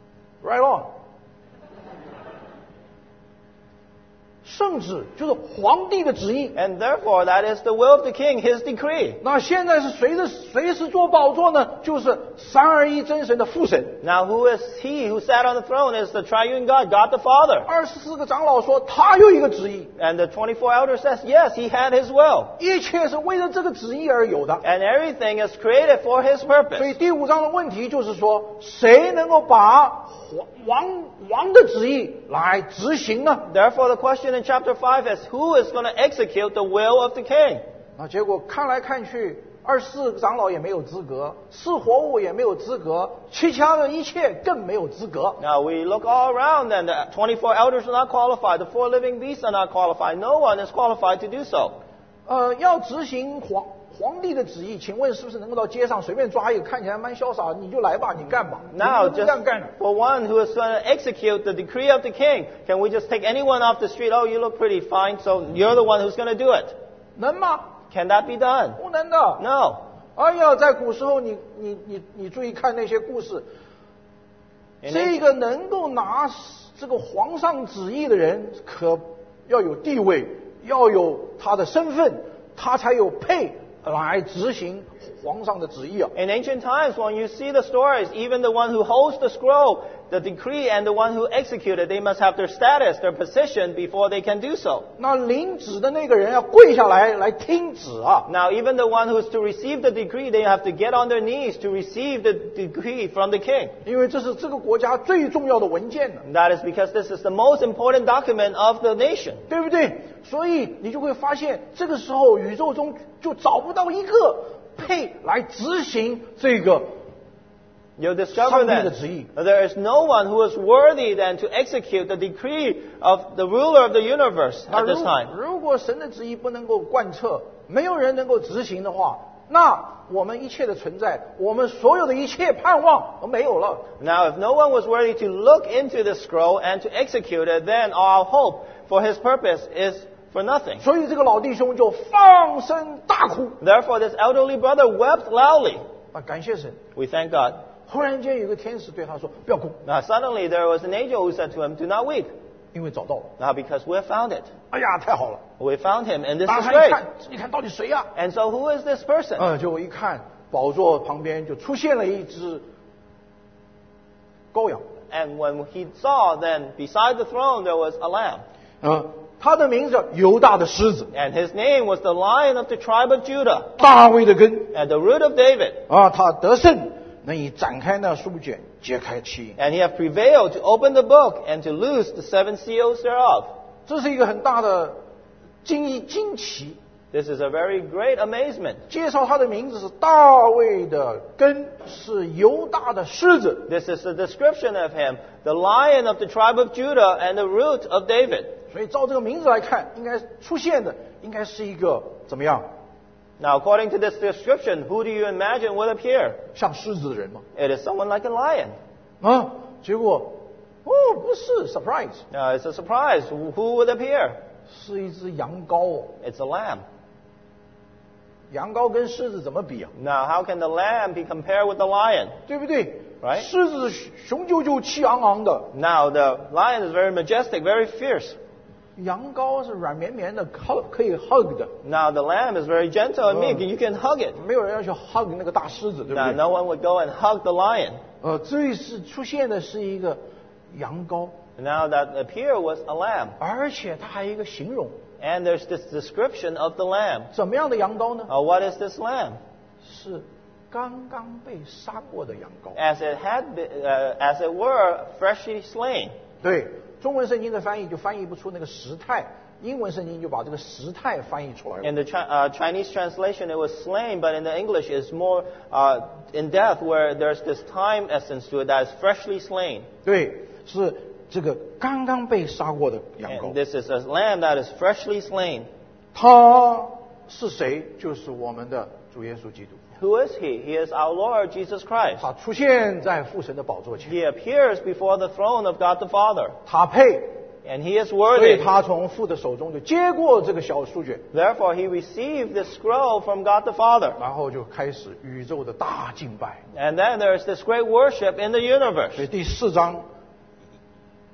，right on。圣旨就是皇帝的旨意。 And therefore, that is the will of the king, his decree. 那现在是谁的谁是做宝座呢？就是三二一真神的父神。 Now, who is he who sat on the throne? Is the triune God, God the Father. 二十四个长老说他有一个旨意， And the twenty-four elders says, yes, he had his will. 一切是为了这个旨意而有的。 And everything is created for his 所以 purpose. 第五章的问题就是说，谁能够把皇王王的旨意来执行呢？ Therefore, the question in chapter five is, who is going to execute the will of the king? 那结果看来看去，二十四个长老也没有资格，四活物也没有资格，其他的一切更没有资格。 Now, we look all around and the twenty-four elders are not qualified. The four living beasts are not qualified. No one is qualified to do so. 呃，要执行皇皇帝的旨意，请问是不是能够到街上随便抓一个看起来蛮潇洒，你就来吧，你干吧？ Now, 你不能这样 just 干的。 for one who is going to execute the decree of the king, can we just take anyone off the street? Oh, you look pretty fine, so you're the one who's going to do it. 能吗？ Can that be done? 不能的。 No. 哎呀，在古时候你，你你你注意看那些故事， In 这个能够拿这个皇上旨意的人，可要有地位，要有他的身份，他才有配来执行皇上的旨意啊。 In ancient times, when you see the stories, even the one who holds the scroll, the decree, and the one who executed, they must have their status, their position before they can do so. 那领旨的那个人要跪下来来听旨啊。 Now, even the one who is to receive the decree, they have to get on their knees to receive the decree from the king. 因为这是这个国家最重要的文件呢， And that is because this is the most important document of the nation. 对不对？所以你就会发现，这个时候宇宙中就找不到一个配来执行这个 You'll discover that there is no one who is worthy then to execute the decree of the ruler of the universe 那 at 如 this time. 如果神的旨意不能够贯彻，没有人能够执行的话，那我们一切的存在，我们所有的一切盼望都没有了。 Now, if no one was worthy to look into the scroll and to execute it, then our hope for his purpose is for nothing. 所以这个老弟兄就放声大哭。 Therefore, this elderly brother wept loudly. 啊，感谢神！ We thank God. 忽然间有个天使对他说：“不要哭， Now, suddenly there was an angel who said to him, "Do not weep." 因为找到了。 Now, because we have found it. 哎呀，太好了！ We found him, and this 打 is 开一 great. 看，你看到底谁呀、 And so, who is this person? 呃，就我一看，宝座旁边就出现了一只羔羊。 And when he saw, then beside the throne there was a lamb. 呃，他的名字叫犹大的狮子， And his name was the Lion of the tribe of Judah, 大卫的根 at the root of David. 啊，他得胜，能以展开那书卷，揭开其印。 And he hath prevailed to open the book and to loose the seven seals thereof. 这是一个很大的惊异惊奇。 This is a very great amazement. 介绍他的名字是大卫的根，是犹大的狮子。 This is the description of him, the Lion of the tribe of Judah and the root of David. 所以照这个名字来看，应该出现的应该是一个怎么样？ Now, according to this description, who do you imagine would appear? 像狮子的人吗？ It is someone like a lion. 啊，结果哦，不是 ，surprise， Now, it's a surprise. Who who would appear? 是一只羊羔哦。 It's a lamb. 羊羔跟狮子怎么比啊？ Now, how can the lamb be compared with the lion? 对不对？ Right. 狮子是雄赳赳、气昂昂的， Now, the lion is very majestic, very fierce. 羊羔是软绵绵的，靠可以 hug 的。 Now, the lamb is very gentle and meek, and you can hug it. 没有人要去 hug 那个大狮子，对不 Now, 对？ no one would go and hug the lion. 呃，这一次出现的是一个羊羔， Now, that appear was a lamb. 而且它还有一个形容， And there's this description of the lamb. 怎么样的羊羔呢？ Uh, what is this lamb? 是刚刚被杀过的羊羔。 As it had been, uh, as it were, freshly slain. 对，中文圣经的翻译就翻译不出那个时态，英文圣经就把这个时态翻译出来了。 In the Chi- uh, Chinese translation, it was slain, but in the English, it's more uh, in depth, where there's this time essence to it that is freshly slain. 对，是这个刚刚被杀过的羊 And 羔。 this is a lamb that is freshly slain. 他是谁？就是我们的主耶稣基督。 Who is he? He is our Lord Jesus Christ. 他出现在父神的宝座前， He appears before the throne of God the Father. 他配， And he is 所以 worthy. 他从父的手中就接过这个小书卷， Therefore, he received the scroll from God the Father. 然后就开始宇宙的大敬拜。 And then there is this great worship in the 所以 universe. 第四章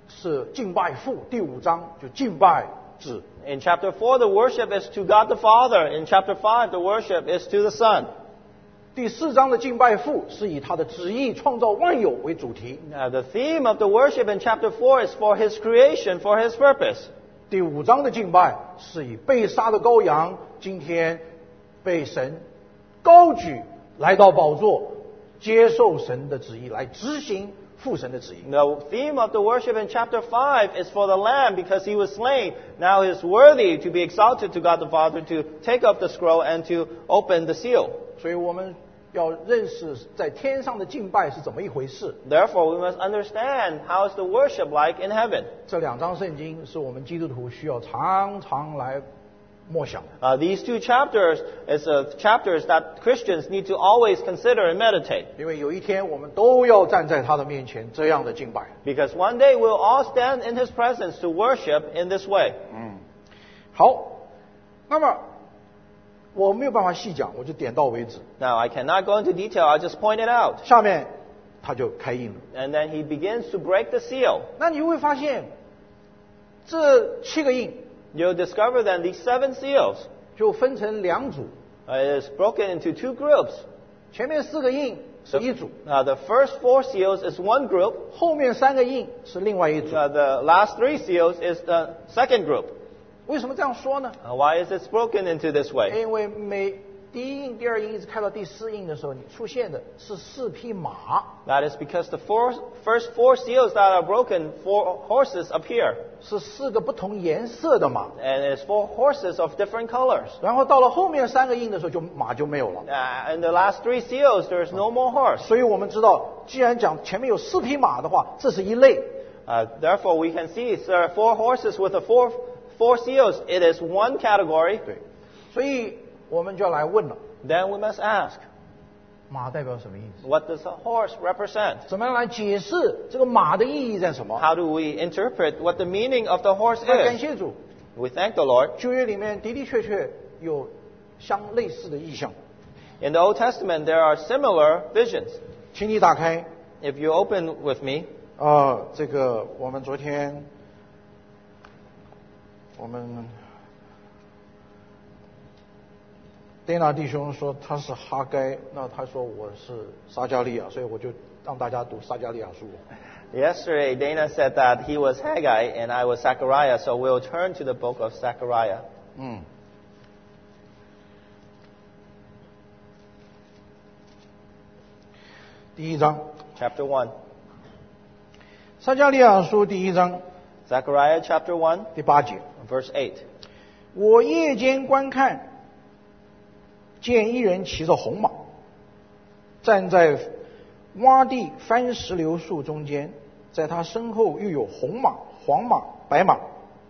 是敬拜父，第五章就敬拜子。 In chapter four, the worship is to God the Father. In chapter five, the worship is to the Son. 第四章的敬拜父是以他的旨意创造万有为主题。 Now, the theme of the worship in chapter four is for His creation, for His purpose. 第五章的敬拜是以被杀的羔羊今天被神高举来到宝座，接受神的旨意，来执行父神的旨意。 The theme of the worship in chapter five is for the Lamb because He was slain. Now He is worthy to be exalted to God the Father, to take up the scroll and to open the seal. 所以我们要认识在天上的敬拜是怎么一回事。 Therefore, we must understand how is the worship like in heaven. 这两章圣经是我们基督徒需要常常来默想的。 Uh, these two chapters is uh, chapters that Christians need to always consider and meditate. 因为有一天我们都要站在他的面前这样的敬拜。 Because one day we'll all stand in His presence to worship in this way. 嗯，好，那么我没有办法细讲，我就点到为止。 Now, I cannot go into detail. I'll just point it out. 下面他就开印了。 And then He begins to break the seal. 那你会发现，这七个印 You'll discover then these seven seals 就分成两组， uh, is broken into two groups. 前面四个印是一组， Uh, the first four seals is one group. 后面三个印是另外一组。 Uh, the last three seals is the second group. 为什么这样说呢？ Uh, why is it broken into this way? 因为每第一印、第二印一直开到第四印的时候，你出现的是四匹马， That is because the four, first four seals that are broken, four horses appear. 是四个不同颜色的马。 And it's four horses of different colors. 然后到了后面三个印的时候，就马就没有了。 Uh, in the last three seals, there's no more horse. 所以我们知道，既然讲前面有四匹马的话，这是一类。 Uh, therefore, we can see there are four horses with the four, four seals. It is one category. 对，所以我们就要来问了： Then we must ask, 马代表什么意思？ what does a horse represent? 怎么样来解释这个马的意义在什么？ How do we interpret what the meaning of the horse 那感 is? 谢主， We thank the Lord. 旧约里面的的确确有相类似的意象。 In the Old Testament, there are similar visions. 请你打开， If you open with me, 呃，这个我们昨天我们 Dana 弟兄说他是哈该，那他说我是撒加利亚，所以我就让大家读撒加利亚书。 yesterday Dana said that he was Haggai and I was Zechariah, so we'll turn to the book of Zechariah. 嗯，第一章， Chapter one. 撒加利亚书第一章 Zechariah chapter one, 第八节。 verse eight. 我夜间观看，见一人骑着红马，站在洼地番石榴树中间，在他身后又有红马、黄马、白马。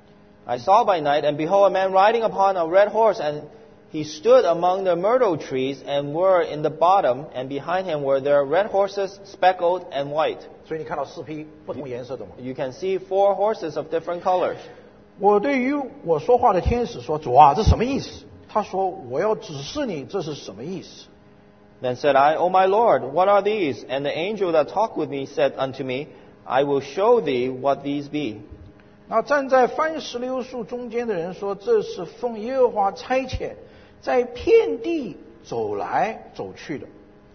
I saw by night, and behold, a man riding upon a red horse, and he stood among the myrtle trees, and were in the bottom, and behind him were there red horses, speckled and white. 所以你看到四匹不同颜色的马。 You can see four horses of different colors. 我对于我说话的天使说：“主啊，这什么意思？”他说：“我要指示你这是什么意思。” Then said I, O my Lord, what are these? And the angel that talked with me said unto me, I will show thee what these be. 那站在番石榴树中间的人说：“这是奉耶和华差遣，在遍地走来走去的。”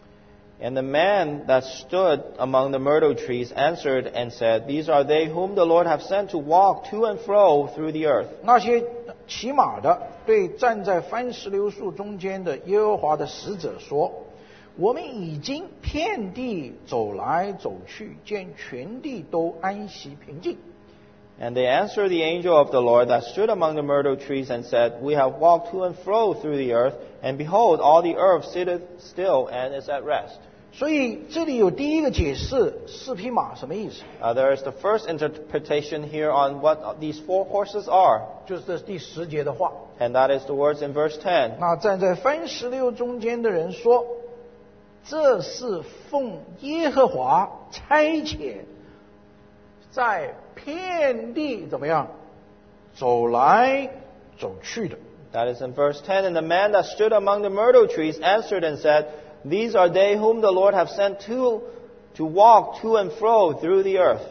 And the man that stood among the myrtle trees answered and said, These are they whom the Lord hath sent to walk to and fro through the earth. 那些骑马的对站在番石榴树中间的耶和华的使者说：“我们已经遍地走来走去，见全地都安息平静。” And they answered the angel of the Lord that stood among the myrtle trees and said, We have walked to and fro through the earth, and behold, all the earth sitteth still and is at rest. 所以这里有第一个解释，四匹马什么意思？ Uh, there is the first interpretation here on what these four horses are, 就是这第十节的话。 and that is the words in verse ten. 那站在番石榴中间的人说：“这是奉耶和华差遣，在遍地怎么样走来走去的。” That is in verse ten. And the man that stood among the myrtle trees answered and said, These are they whom the Lord hath sent to, to walk to and fro through the earth.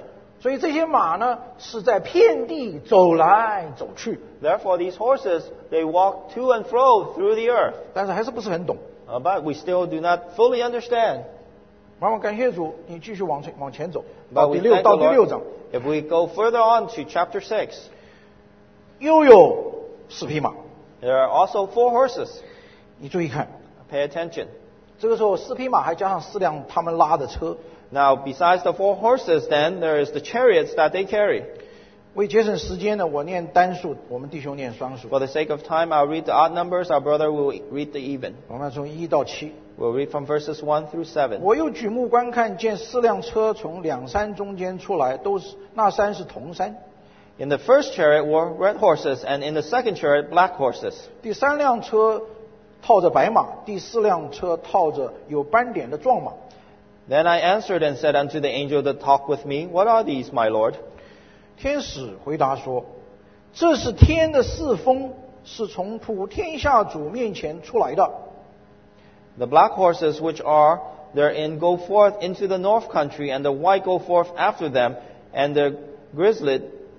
所以这些马呢是在遍地走来走去， Therefore, these horses, they walk to and fro through the earth. 但是还是不是很懂。 Uh, but we still do not fully understand. 往往感谢主，你继续往前往前走， But 到 we 第六 thank 到 the 第六章， Lord. If we go further on to chapter six, 又有四匹马。 there are also four horses. 你注意看， Pay attention. 这个时候四匹马还加上四辆他们拉的车。 Now, besides the four horses, then, there is the chariots that they carry. 为节省时间呢，我念单数，我们弟兄念双数。 For the sake of time, I'll read the odd numbers. Our brother will read the even. 我们从一到七。 We'll read from verses one through seven. 我又举目观看，见四辆车从两山中间出来，都是那山是铜山。 In the first chariot were red horses, and in the second chariot black horses. 第三辆车套着白马，第四辆车套着有斑点的壮马。 Then I answered and said unto the angel that talked with me, What are these, my Lord? 天使回答说：“这是天的四风，是从普天下主面前出来的。” The black horses which are therein go forth into the north country, and the white go forth after them, and the grizzled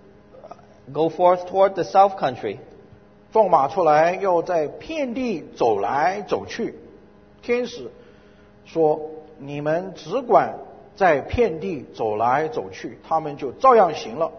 go forth toward the south country. 壮马出来，要在遍地走来走去。天使说：“你们只管在遍地走来走去，他们就照样行了。”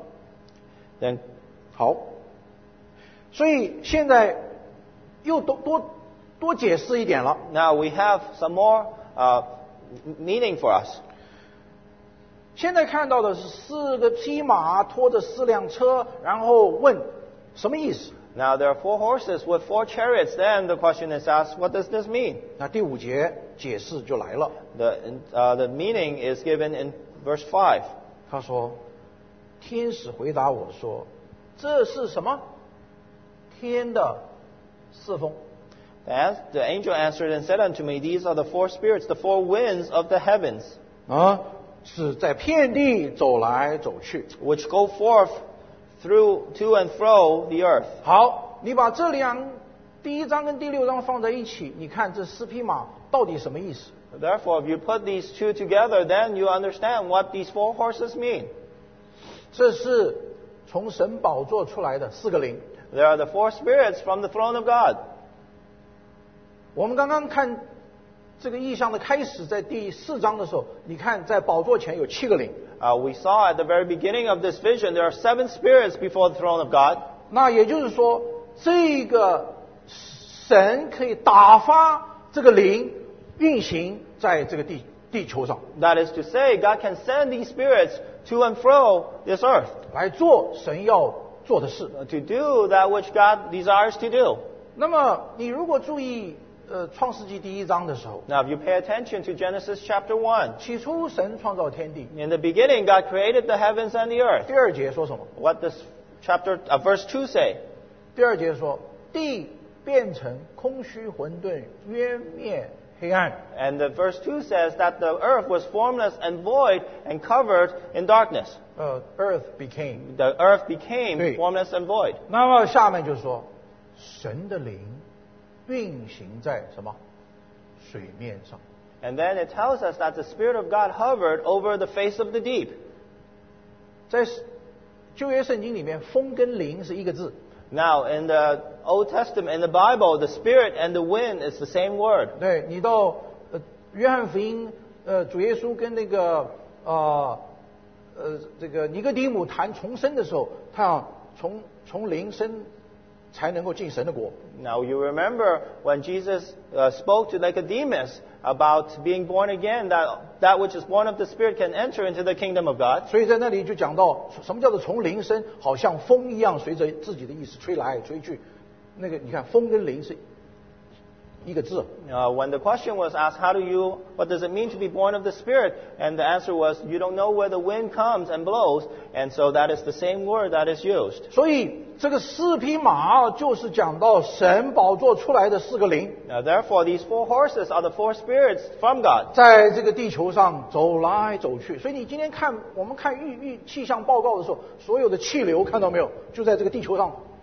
Then 好，所以现在又多多多解释一点了。 now we have some more uh, meaning for us. 现在看到的是四个匹马拖着四辆车，然后问什么意思？ Now there are four horses with four chariots. Then the question is asked, what does this mean? 那第五节解释就来了。 The, uh, the meaning is given in verse five. 他说：“天使回答我说，这是什么？天的四风。” The, ans- the angel answered and said unto me, These are the four spirits, the four winds of the heavens, 啊，是在遍地走来走去。 which go forth through to and fro the earth. 好，你把这两第一章跟第六章放在一起，你看这四匹马到底什么意思？ Therefore, if you put these two together, then you understand what these four horses mean. 这是从神宝座出来的四个灵。 There are the four spirits from the throne of God. 我们刚刚看这个意象的开始，在第四章的时候，你看在宝座前有七个灵， Uh, we saw at the very beginning of this vision, there are seven spirits before the throne of God. 那也就是说，这个神可以打发这个灵运行在这个地地球上， That is to say, God can send these spirits to and fro this earth 来做神要做的事。 to do that which God desires to do. 那么你如果注意，呃，创世纪第一章的时候， Now, if you pay attention to Genesis chapter one, 起初神创造天地， in the beginning, God created the heavens and the earth. 第二节说什么？ What does chapter uh, verse two say? 第二节说，地变成空虚混沌，渊面黑暗。 And the verse two says that the earth was formless and void and covered in darkness. 呃，earth became。 The earth became 对。 formless and void. 那么下面就说，神的灵运行在什么水面上？ And then it tells us that the Spirit of God hovered over the face of the deep. 在旧约圣经里面，风跟灵是一个字。 Now, in the Old Testament, in the Bible, the Spirit and the wind is the same word. 对你到呃约翰福音，呃主耶稣跟那个呃呃这个尼哥底母谈重生的时候，他要从从灵生才能够进神的国。 Now, you remember when Jesus uh, spoke to Nicodemus about being born again, that that which is born of the Spirit can enter into the kingdom of God. 所以在那里就讲到什么叫做从灵生，好像风一样，随着自己的意思吹来吹去。那个你看，风跟灵是一个字。 Uh, when the question was asked, how do you, what does it mean to be born of the Spirit? And the answer was, you don't know where the wind comes and blows. And so that is the same word that is used. 所以这个四匹马就是讲到神宝座出来的四个灵， Now, therefore, these four horses are the four spirits from God. 在这个地球上走来走去。所以你今天看我们看预预气象报告的时候，所有的气流看到没有，就在这个地球上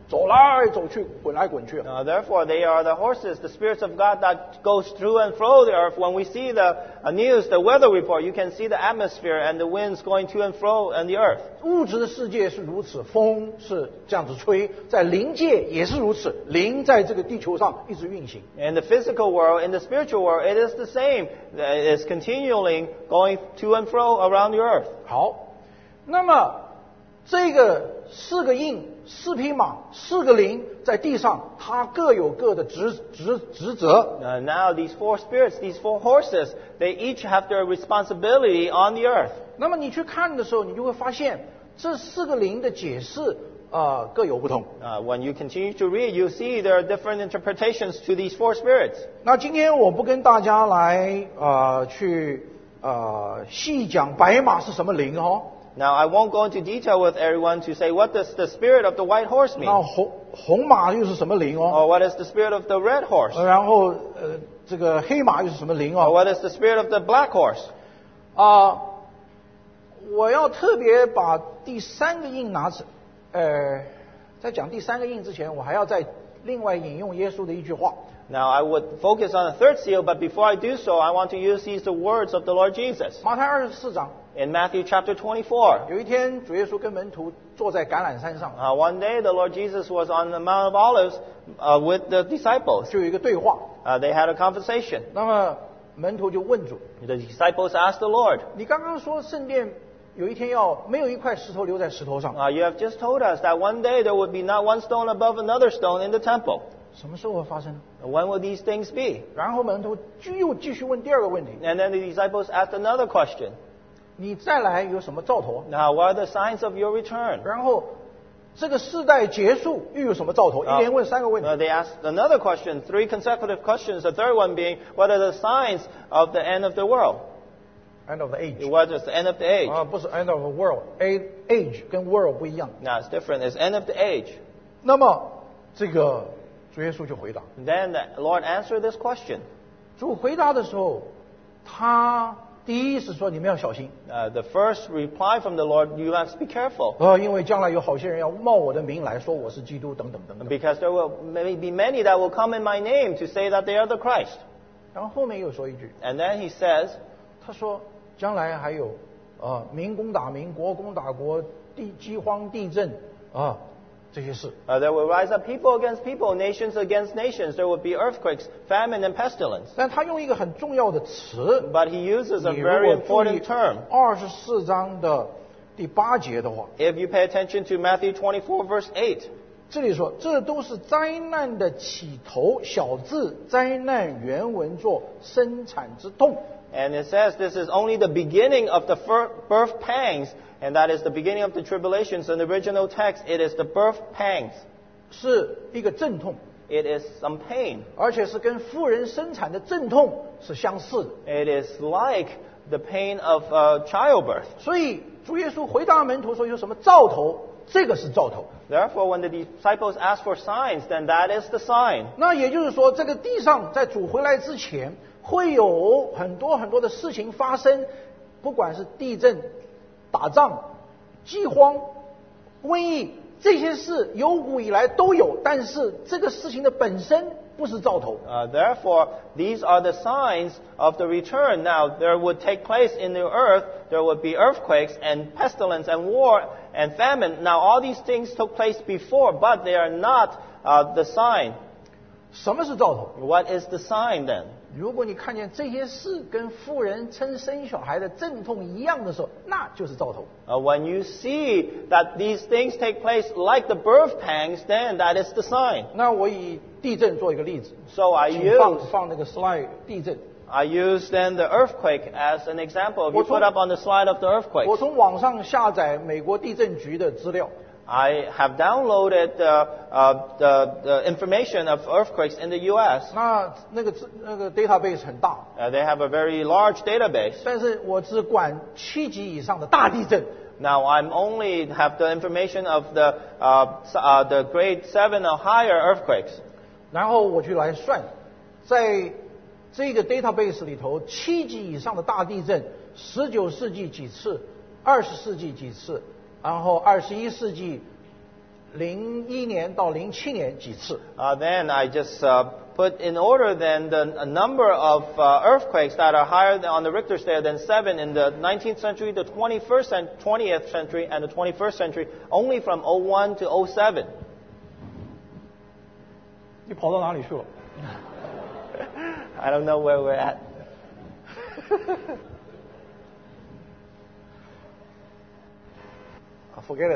走来走去，滚来滚去。 Uh, therefore, they are the horses, the spirits of God that goes through and fro the earth. When we see the uh, news, the weather report, you can see the atmosphere and the winds going to and fro in the earth. 物质的世界是如此，风是这样子吹，在灵界也是如此，灵在这个地球上一直运行。 In the physical world, in the spiritual world, it is the same. It is continually going to and fro around the earth. 好，那么这个四个印、四匹马、四个灵在地上，它各有各的职职职责。 Uh, now, these four spirits, these four horses, they each have their responsibility on the earth. 那么你去看的时候，你就会发现这四个灵的解释呃各有不同。 Uh, when you continue to read, you see there are different interpretations to these four spirits. 那今天我不跟大家来呃去呃细讲白马是什么灵哦。 Now, I won't go into detail with everyone to say what does the spirit of the white horse mean, 那红红马又是什么灵哦？ or what is the spirit of the red horse, 呃然后呃这个黑马又是什么灵 or 哦？ what is the spirit of the black horse. 啊、我要特别把第三个印拿出，呃，在讲第三个印之前，我还要再另外引用耶稣的一句话。 Now, I would focus on the third seal, but before I do so, I want to use these the words of the Lord Jesus. 马太二十四章， In Matthew chapter twenty-four, 有一天主耶稣跟门徒坐在橄榄山上， uh, one day the Lord Jesus was on the Mount of Olives uh, with the disciples. 就有一个对话。 Uh, they had a conversation. 那么门徒就问主 The disciples asked the Lord, 你刚刚说圣殿有一天要没有一块石头留在石头上， uh, you have just told us that one day there would be not one stone above another stone in the temple. 什么时候会发生？ When will these things be? 然后门徒就又继续问第二个问题： And then the disciples asked another question. 你再来有什么兆头？ Now, what are the signs of your return? 然后这个世代结束又有什么兆头？一连问三个问题。 Uh, they asked another question, three consecutive questions. The third one being, what are the signs of the end of the world? End of the age What is the end of the age? 啊，不是 end of the world，a age 跟 world 不一样。 Now, it's different. It's end of the age. 那么这个主耶稣就回答， Then the Lord answered this question. 主回答的时候，他第一是说你们要小心， Uh, the first reply from the Lord, you must be careful. 呃，因为将来有好些人要冒我的名来说我是基督等等等等。 Because there will may be many that will come in my name to say that they are the Christ. 然后后面又说一句， And then he says, 他说将来还有呃民攻打民，国攻打国，地饥荒、地震啊这些事。 uh, there will rise up people against people, nations against nations. There will be earthquakes, famine, and pestilence. 但他用一个很重要的词， But he uses a 你如 very 果注意 important term. 二十四章的第八节的话， If you pay attention to Matthew twenty-four, verse eight, 这里说这都是灾难的起头，小字灾难原文作生产之痛。 and it says this is only the beginning of the fir- birth pangs, and that is the beginning of the tribulations. In the original text, it is the birth pangs. 是一个阵痛， It is some pain. 而且是跟妇人生产的阵痛是相似的。 It is like the pain of uh, childbirth. 所以主耶稣回答门徒说有什么兆头，这个是兆头。 Therefore, when the disciples ask for signs, then that is the sign. 那也就是说，这个地上在主回来之前，会有很多很多的事情发生，不管是地震、打仗、饥荒、瘟疫，这些事由古以来都有，但是这个事情的本身不是兆头。 Uh, therefore, these are the signs of the return. Now, there would take place in the earth, there would be earthquakes and pestilence and war and famine. Now, all these things took place before, but they are not uh, the sign. 什么是兆头？ What is the sign then? 如果你看见这些事跟妇人称生小孩的阵痛一样的时候，那就是兆头。 Uh, when you see that these things take place like the birth pangs, then that is the sign. 那我以地震做一个例子， So I 请放 use 放那个 slide 地震。 I use then the earthquake as an example. If you What's put on- up on the slide of the earthquake, 我从网上下载美国地震局的资料， I have downloaded the, uh, the, the information of earthquakes in the U S. 那那个资那个 database 很大， Uh, they have a very large database. 但是我只管七级以上的大地震。 Now I'm only have the information of the uh, s- uh, the grade seven or higher earthquakes. 然后我去来算，在这个 database 里头，七级以上的大地震，十九世纪几次，二十世纪几次，然后二十一世纪零一年到零七年几次。 Uh, then I just uh, put in order then the a number of uh, earthquakes that are higher than, on the Richter scale than seven in the nineteenth century, the twenty-first and twentieth century, and the twenty-first century, only from oh one to oh seven. 你跑到哪里去了？ I don't know where we're at. Forget it 。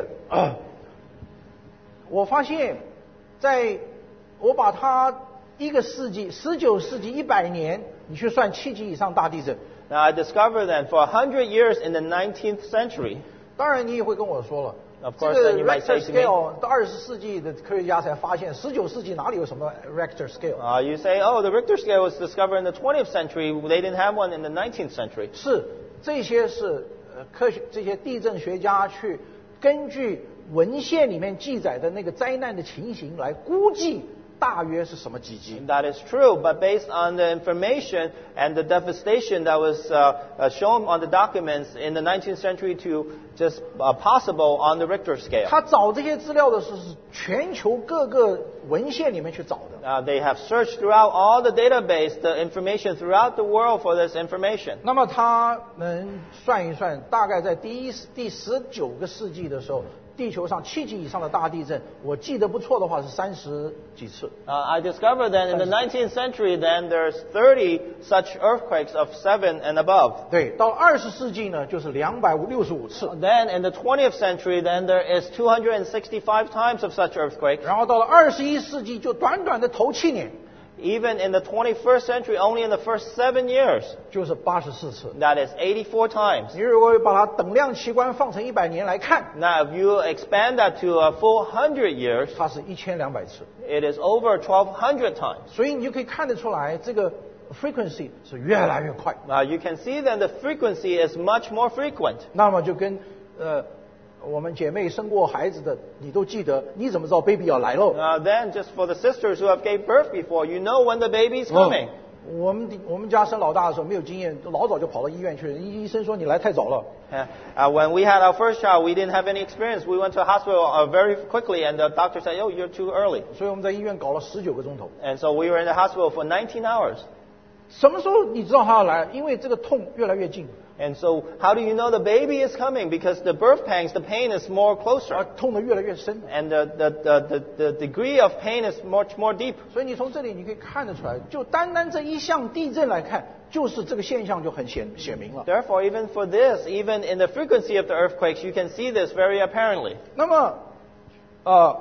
我发现，在我把它一个世纪、十九世纪、一百年，你去算七级以上大地震。 Now I discovered that for a hundred years in the nineteenth century, 当然，你也会跟我说了， Of 这 course, 个 then you might Richter say to me- scale 到二十世纪的科学家才发现，十九世纪哪里有什么 Richter scale？ uh, you say, oh, the Richter scale was discovered in the twentieth century. They didn't have one in the nineteenth century. 是，这些是呃科学这些地震学家去根据文献里面记载的那个灾难的情形来估计大约是什么几级。 That is true, but based on the information and the devastation that was uh, uh, shown on the documents in the nineteenth century to just uh, possible on the Richter scale. 他找这些资料的时候是全球各个文献里面去找的。 Uh, they have searched throughout all the database, the information throughout the world for this information. 那么他们算一算，大概在第一第十九个世纪的时候，地球上七级以上的大地震，我记得不错的话是三十几次。 Uh, I discovered that in the nineteenth century, then there's thirty such earthquakes of seven and above. 对，到二十世纪呢，就是两百六十五次。 Then in the twentieth century, then there is two hundred sixty-five times of such earthquakes. 然后到了二十一世纪，就短短的头七年， Even in the twenty-first century, only in the first seven years, 就是八十四次。 that is eighty-four times. 你如果把它等量奇观放成一百年来看， Now, if you expand that to a full hundred years, 它是一千两百次。 it is over twelve hundred times. 所以你就可以看得出来，这个 frequency 是越来越快。 Now, you can see that the frequency is much more frequent. 那么就跟呃我们姐妹生过孩子的，你都记得，你怎么知道 baby 要来喽？ Now, then, just for the sisters who have gave birth before, you know when the baby is 哦 coming. 我们我们家生老大的时候没有经验，老早就跑到医院去了。医医生说你来太早了。 Uh, uh, when we had our first child, we didn't have any experience. We went to a hospital uh, very quickly, and the doctor said, "Oh, you're too early." 所以我们在医院搞了十九个钟头。 And so we were in the hospital for nineteen hours. 什么时候你知道他要来？因为这个痛越来越近， And so, how do you know the baby is coming? Because the birth pangs, the pain is more 而 closer, 痛得越来越深。 and the the, the, the, the degree of pain is much more deep. 所以你从这里你可以看得出来，就单单这一项地震来看，就是这个现象就很显显明了。 Therefore, even for this, even in the frequency of the earthquakes, you can see this very apparently. 那么，呃，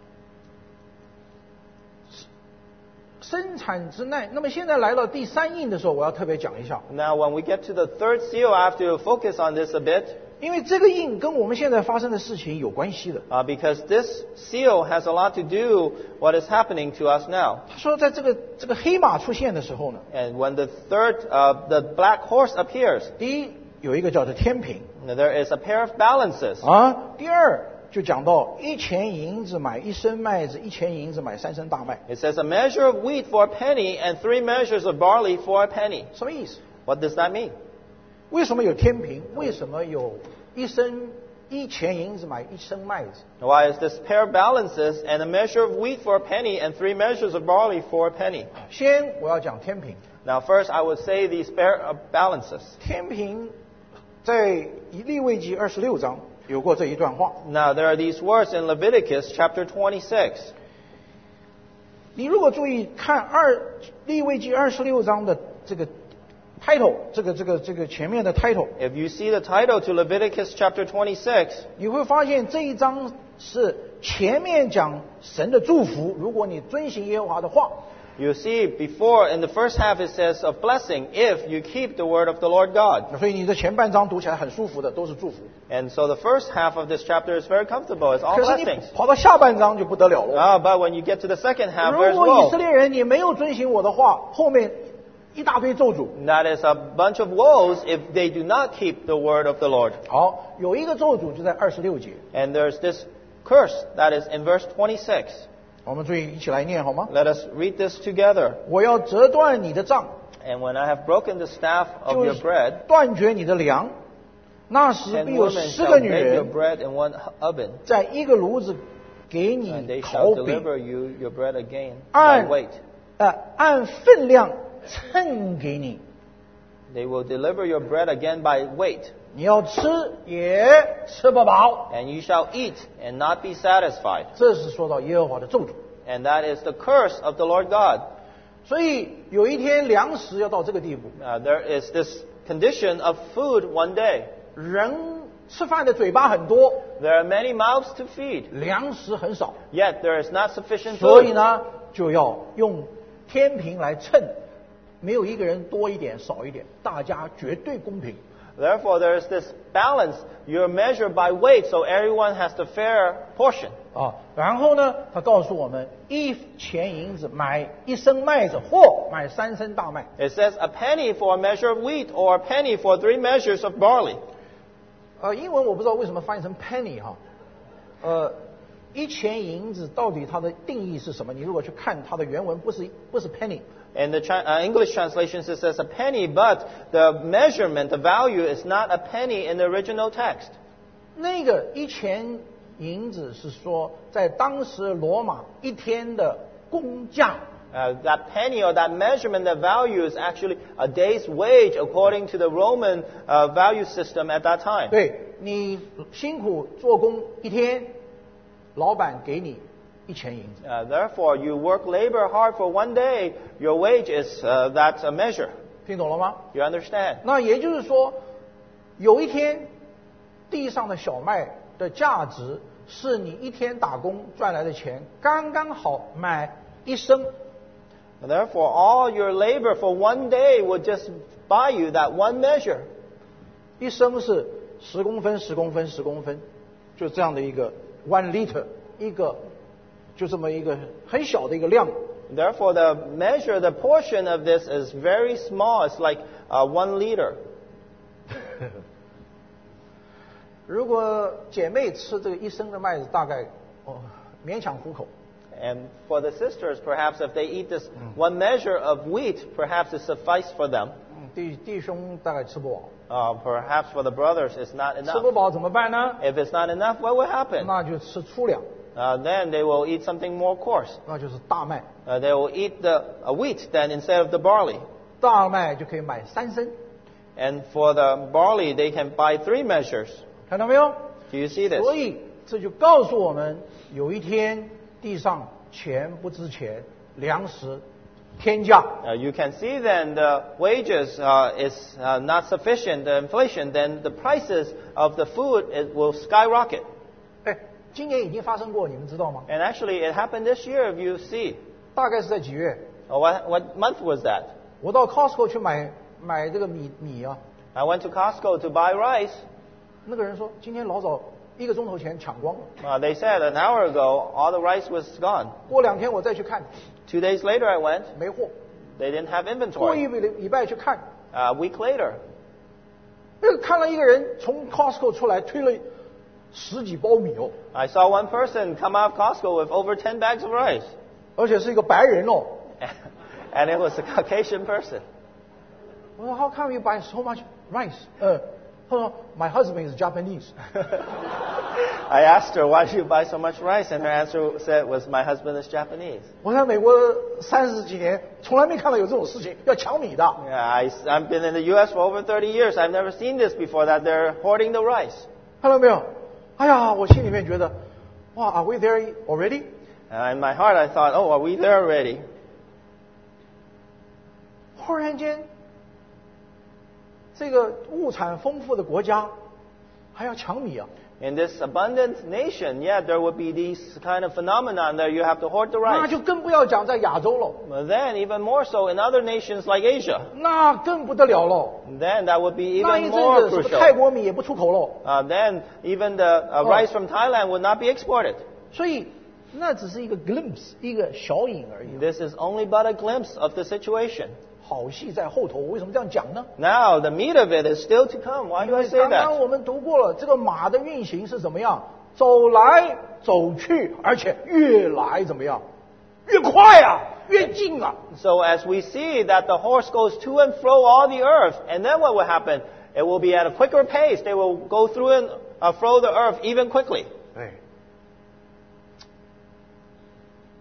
生产之难。那么现在来到第三印的时候，我要特别讲一下， Now, when we get to the third seal, I have to focus on this a bit, 因为这个印跟我们现在发生的事情有关系的。 uh, because this seal has a lot to do what is happening to us now. 他说，在这个这个黑马出现的时候呢， And when the third, uh, the black horse appears, 第一有一个叫做天平 there is a pair of balances. 啊，第二就讲到一钱银子买一升麦子，一钱银子买三升大麦， It says a measure of wheat for a penny and three measures of barley for a penny. 什么意思？ What does that mean? 为什么有天平？为什么有一升一钱银子买一升麦子？ Why is this pair of balances and a measure of wheat for a penny and three measures of barley for a penny? 先我要讲天平。 Now, first, I would say these pair of balances. 天平在利未记二十六章有过这一段话。 Now, there are these words in Leviticus chapter twenty-six. 你如果注意看二利未记二十六章的这个 title， 这个这个这个前面的 title， If you see the title to Leviticus chapter twenty-six, 你会发现这一章是前面讲神的祝福，如果你遵行耶和华的话。 you see before in the first half it says of blessing if you keep the word of the Lord God. 所以你的前半章读起来很舒服的，都是祝福。 And so the first half of this chapter is very comfortable. It's all 可是你 blessings. 跑到下半章就不得了了。 Ah, but when you get to the second half, 如 there's 果以色 woe. 列人你没有遵行我的话，后面一大堆咒诅。 That is a bunch of woes if they do not keep the word of the Lord. 好，有一个咒诅就在二十六节， And there's this curse that is in verse twenty-six. 我们注意一起来念好吗？ Let us read this together. 我要折断你的杖， And when I have broken the staff of 就 your 是 bread, 断绝你的粮。那时 ten 必有 women 十 shall 个女 bake your 人 bread in one oven, 在一个炉子给你 And they 烤 shall 饼， deliver you your bread again by 按 weight. 呃按分量称给你， They will deliver your bread again by weight. 你要吃也吃不饱。 And you shall eat and not be satisfied. 这是说到耶和华的咒诅。 And that is the curse of the Lord God. 所以有一天粮食要到这个地步， Uh, there is this condition of food one day. 人吃饭的嘴巴很多， There are many mouths to feed, 粮食很少， yet there is not sufficient 所以 food. 呢就要用天平来称，没有一个人多一点少一点，大家绝对公平。 Therefore, there is this balance. You're measured by weight, so everyone has the fair portion. 啊，然后呢，他告诉我们，一钱银子买一升麦子，或买三升大麦。 It says a penny for a measure of wheat or a penny for three measures of barley. 呃，英文我不知道为什么翻译成 penny 哈，呃，一钱银子到底它的定义是什么？你如果去看它的原文，不是不是 penny， In the tra- uh, English translations, it says a penny, but the measurement, the value is not a penny in the original text. 那个一钱银子是说在当时罗马一天的工价。 Uh, that penny or that measurement, that value is actually a day's wage according to the Roman uh, value system at that time. 对，你辛苦做工一天，老板给你一钱银子。 Uh, therefore, you work labor hard for one day, your wage is uh, that's a measure. 听懂了吗？ You understand? 那也就是说，有一天地上的小麦的价值是你一天打工赚来的钱，刚刚好买一升。 Therefore, all your labor for one day would just buy you that one measure. 一升是十公分、十公分、十公分，就这样的一个 one liter， 一个就这么一个很小的一个量。 Therefore, the measure, the portion of this is very small. It's like uh, one liter. 如果姐妹吃这个一升的麦子，大概哦勉强糊口。 And for the sisters, perhaps if they eat this one measure of wheat, perhaps it suffices for them. 嗯，弟弟兄大概吃不饱， Uh, perhaps for the brothers, it's not 吃 enough. 不饱怎么办呢？ If it's not enough, what will happen? 那就吃粗粮， Uh, then they will eat something more coarse. 那就是大麦。 Uh, they will eat the uh, wheat then instead of the barley. 大麦就可以买三升， And for the barley, they can buy three measures. 看到没有？ Do you see this? 所以这就告诉我们，有一天地上钱不值钱，粮食天价。 Uh, you can see then the wages uh, is uh, not sufficient, the inflation, then the prices of the food it will skyrocket. 哎，今年已经发生过，你们知道吗？ And actually, it happened this year, if you see. 大概是在几月？ Uh, what, what month was that? 我到 Costco 去买买这个米米啊， I went to Costco to buy rice. 那个人说今天老早一个钟头前抢光了， Uh, they said an hour ago, all the rice was gone. 过两天我再去看， Two days later, I went. 没货。 They didn't have 过一 inventory. 个礼拜去看， Uh, a week later, 那个看了一个人从 Costco 出来推了十几包米哦， I saw one person come out of Costco with over ten bags of rice. 而且是一个白人哦。 And it was a Caucasian person. 我说 How come you buy so much rice？ 呃，他说 My husband is Japanese。 I asked her, why did you buy so much rice? And her answer said was, my husband is Japanese. 我在美国三十几年，从来没看到有这种事情，要抢米的。 Yeah, I, I've been in the U S for over thirty years. I've never seen this before, that they're hoarding the rice. 看到没有？哎呀，我心里面觉得，哇，Are we there already？ And in my heart, I thought, oh, are we there already? 忽然间，这个物产丰富的国家还要抢米啊！ In this abundant nation, yeah, there would be these kind of phenomenon that you have to hoard the 那 rice. 就更不要讲在亚洲了， But then, even more so in other nations like Asia, 那更不得了了。 then that would be 那一 even 阵 more 子，什么泰 crucial. 国米也不出口了。 Uh, then, even the uh, Oh. rice from Thailand would not be exported. 所以，那只是一个 glimpse，一个小影而已。 This is only but a glimpse of the situation. 好戏在后头，我为什么这样讲呢？ Now, the meat of it is still to come. Why 因 do I 为 say 刚刚 that? 我们读过了，这个马的运行是怎么样？走来走去，而且越来怎么样？越快啊，越近啊！ So as we see that the horse goes to and fro all the earth, and then what will happen? It will be at a quicker pace. They will go through and uh, fro the earth even quickly. 对，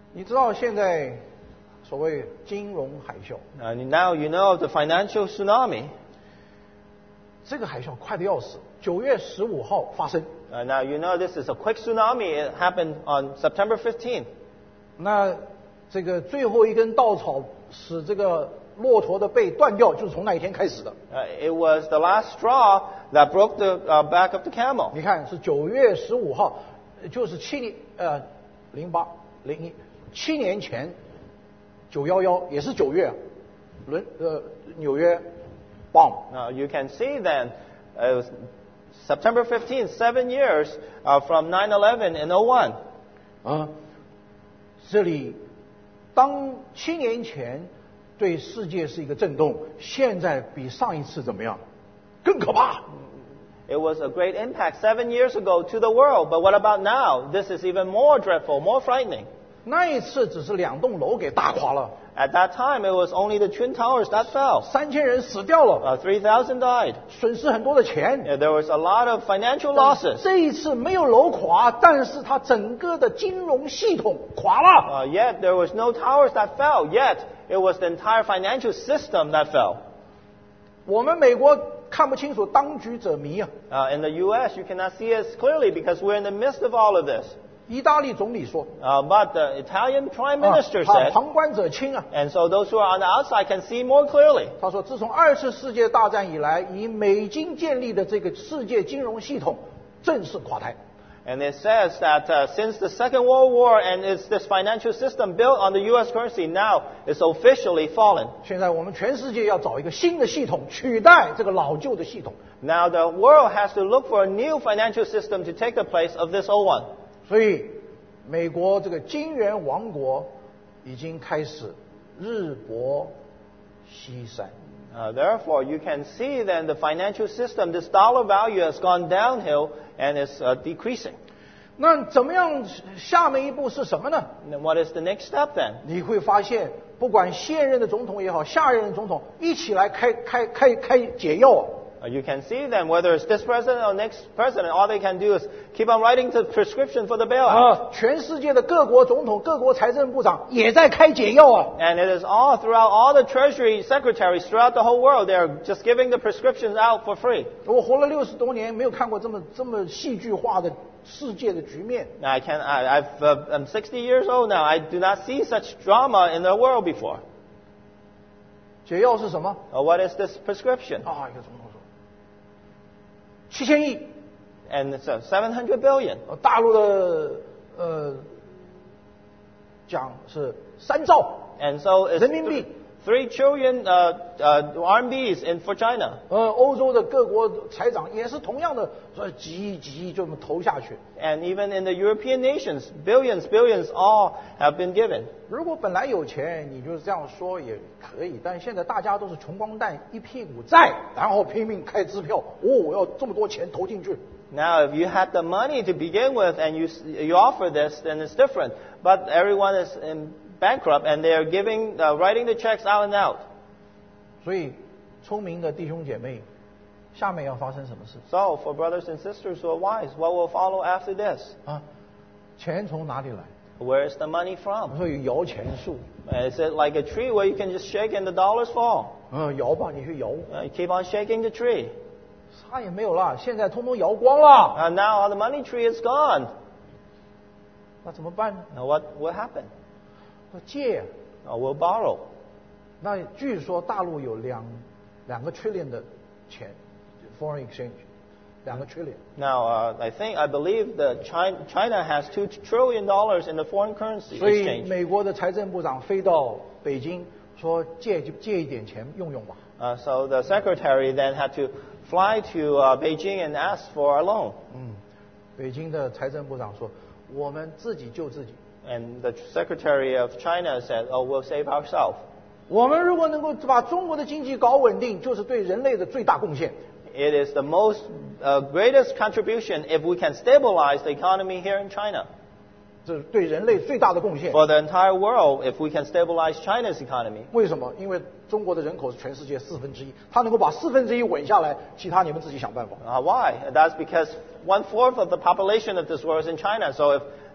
你知道现在所谓金融海啸， Uh, now you know of the financial tsunami. 这个海啸快得要死，九月十五号发生。 Uh, now you know this is a quick tsunami. It happened on September fifteenth. 那这个最后一根稻草使这个骆驼的背断掉，就是从那一天开始的。 Uh, it was the last straw that broke the uh, back of the camel. 你看，是九月十五号，就是七年呃零八零一七年前九幺幺也是九月，伦呃纽约 bomb。 Now you can see then, uh, it was September fifteenth, seven years uh, from nine eleven in oh one. 啊，这里当七年前对世界是一个震动，现在比上一次怎么样？更可怕。 It was a great impact seven years ago to the world, but what about now? This is even more dreadful, more frightening. 那一次只是两栋楼给打垮了， At that time, it was only the Twin Towers that fell. 三千人死掉了， Uh, three thousand died. 损失很多的钱。 Yeah, there was a lot of financial losses. 这一次没有楼垮，但是它整个的金融系统垮了。 Uh, yet there was no towers that fell. Yet it was the entire financial system that fell. 我们美国看不清楚，当局者迷啊。 Uh, in the U S, you cannot see us clearly because we're in the midst of all of this. 意大利总理说， Uh, but the Italian prime 啊 minister 他 said, 旁观者清啊。 and so those who are on the outside can see more clearly. 他说，自从二次世界大战以来，以美金建立的这个世界金融系统正式垮台。 And it says that uh, since the Second World War and it's this financial system built on the U S currency now is officially fallen. 现在我们全世界要找一个新的系统取代这个老旧的系统， Now the world has to look for a new financial system to take the place of this old one. 所以美国这个金元王国已经开始日薄西山。 Uh, therefore, you can see then the financial system, this dollar value has gone downhill and is uh, decreasing. 那怎么样？下面一步是什么呢？ And then what is the next step then? 你会发现，不管现任的总统也好，下任的总统一起来开开开开解药啊。 Uh, you can see then whether it's this president or next president, all they can do is keep on writing the prescription for the bailout. 啊，全世界的各国总统、各国财政部长也在开解药啊。 And it is all throughout all the treasury secretaries throughout the whole world. They're just giving the prescriptions out for free. 我活了六十多年，没有看过这么这么戏剧化的世界的局面。 Now, I can, I, I've, uh, I'm sixty years old now. I do not see such drama in the world before. 解药是什么？ Uh, what is this prescription? 啊，一个总统说，七千亿， And it's uh, seven hundred billion. 呃大陆的呃讲是三兆 And so it's 人民币。 three trillion uh, uh, R M Bs in for China. 呃，欧洲的各国财长也是同样的，说几亿几亿就这么投下去。 And even in the European nations, billions, billions all have been given. 如果本来有钱，你就是这样说也可以，但是现在大家都是穷光蛋，一屁股债，然后拼命开支票，哦，我要这么多钱投进去。 Now, if you had the money to begin with and you you offer this, then it's different. But everyone is in bankrupt and they are giving, uh, writing the checks out and out. 所以，聪明的弟兄姐妹，下面要发生什么事 So, for brothers and sisters who are wise, what will follow after this? 啊？钱从哪里来？ Where is the money 我 from? 说有摇钱树， Is it like a tree where you can just shake and the dollars fall? 嗯，摇吧，你去摇， Uh, you keep on shaking the tree. 啥也没有了，现在通通摇光了， And now all the money tree is gone. 那怎么办呢？ Now, what will happen? 说借。 Uh, we'll borrow. 那据说大陆有两两个 trillion 的钱，foreign exchange，两个 trillion。 Now, uh, I think, I believe that China, China has two trillion dollars in the foreign currency 所以 exchange. 美国的财政部长飞到北京，说借就借一点钱用用吧。 Uh, so the secretary then had to fly to uh, Beijing and ask for a loan. 嗯，北京的财政部长说，我们自己救自己。 And the secretary of China said, oh, we'll save ourselves. 我们如果能够把中国的经济搞稳定，就是对人类的最大贡献。 It is the most uh, greatest contribution if we can stabilize the economy here in China. 这是对人类最大的贡献。 For the entire world, if we can stabilize China's economy. 为什么？因为中国的人口是全世界四分之一，它能够把四分之一稳下来，其他你们自己想办法。 Uh, why? That's because one fourth of the population of this world is in China. So if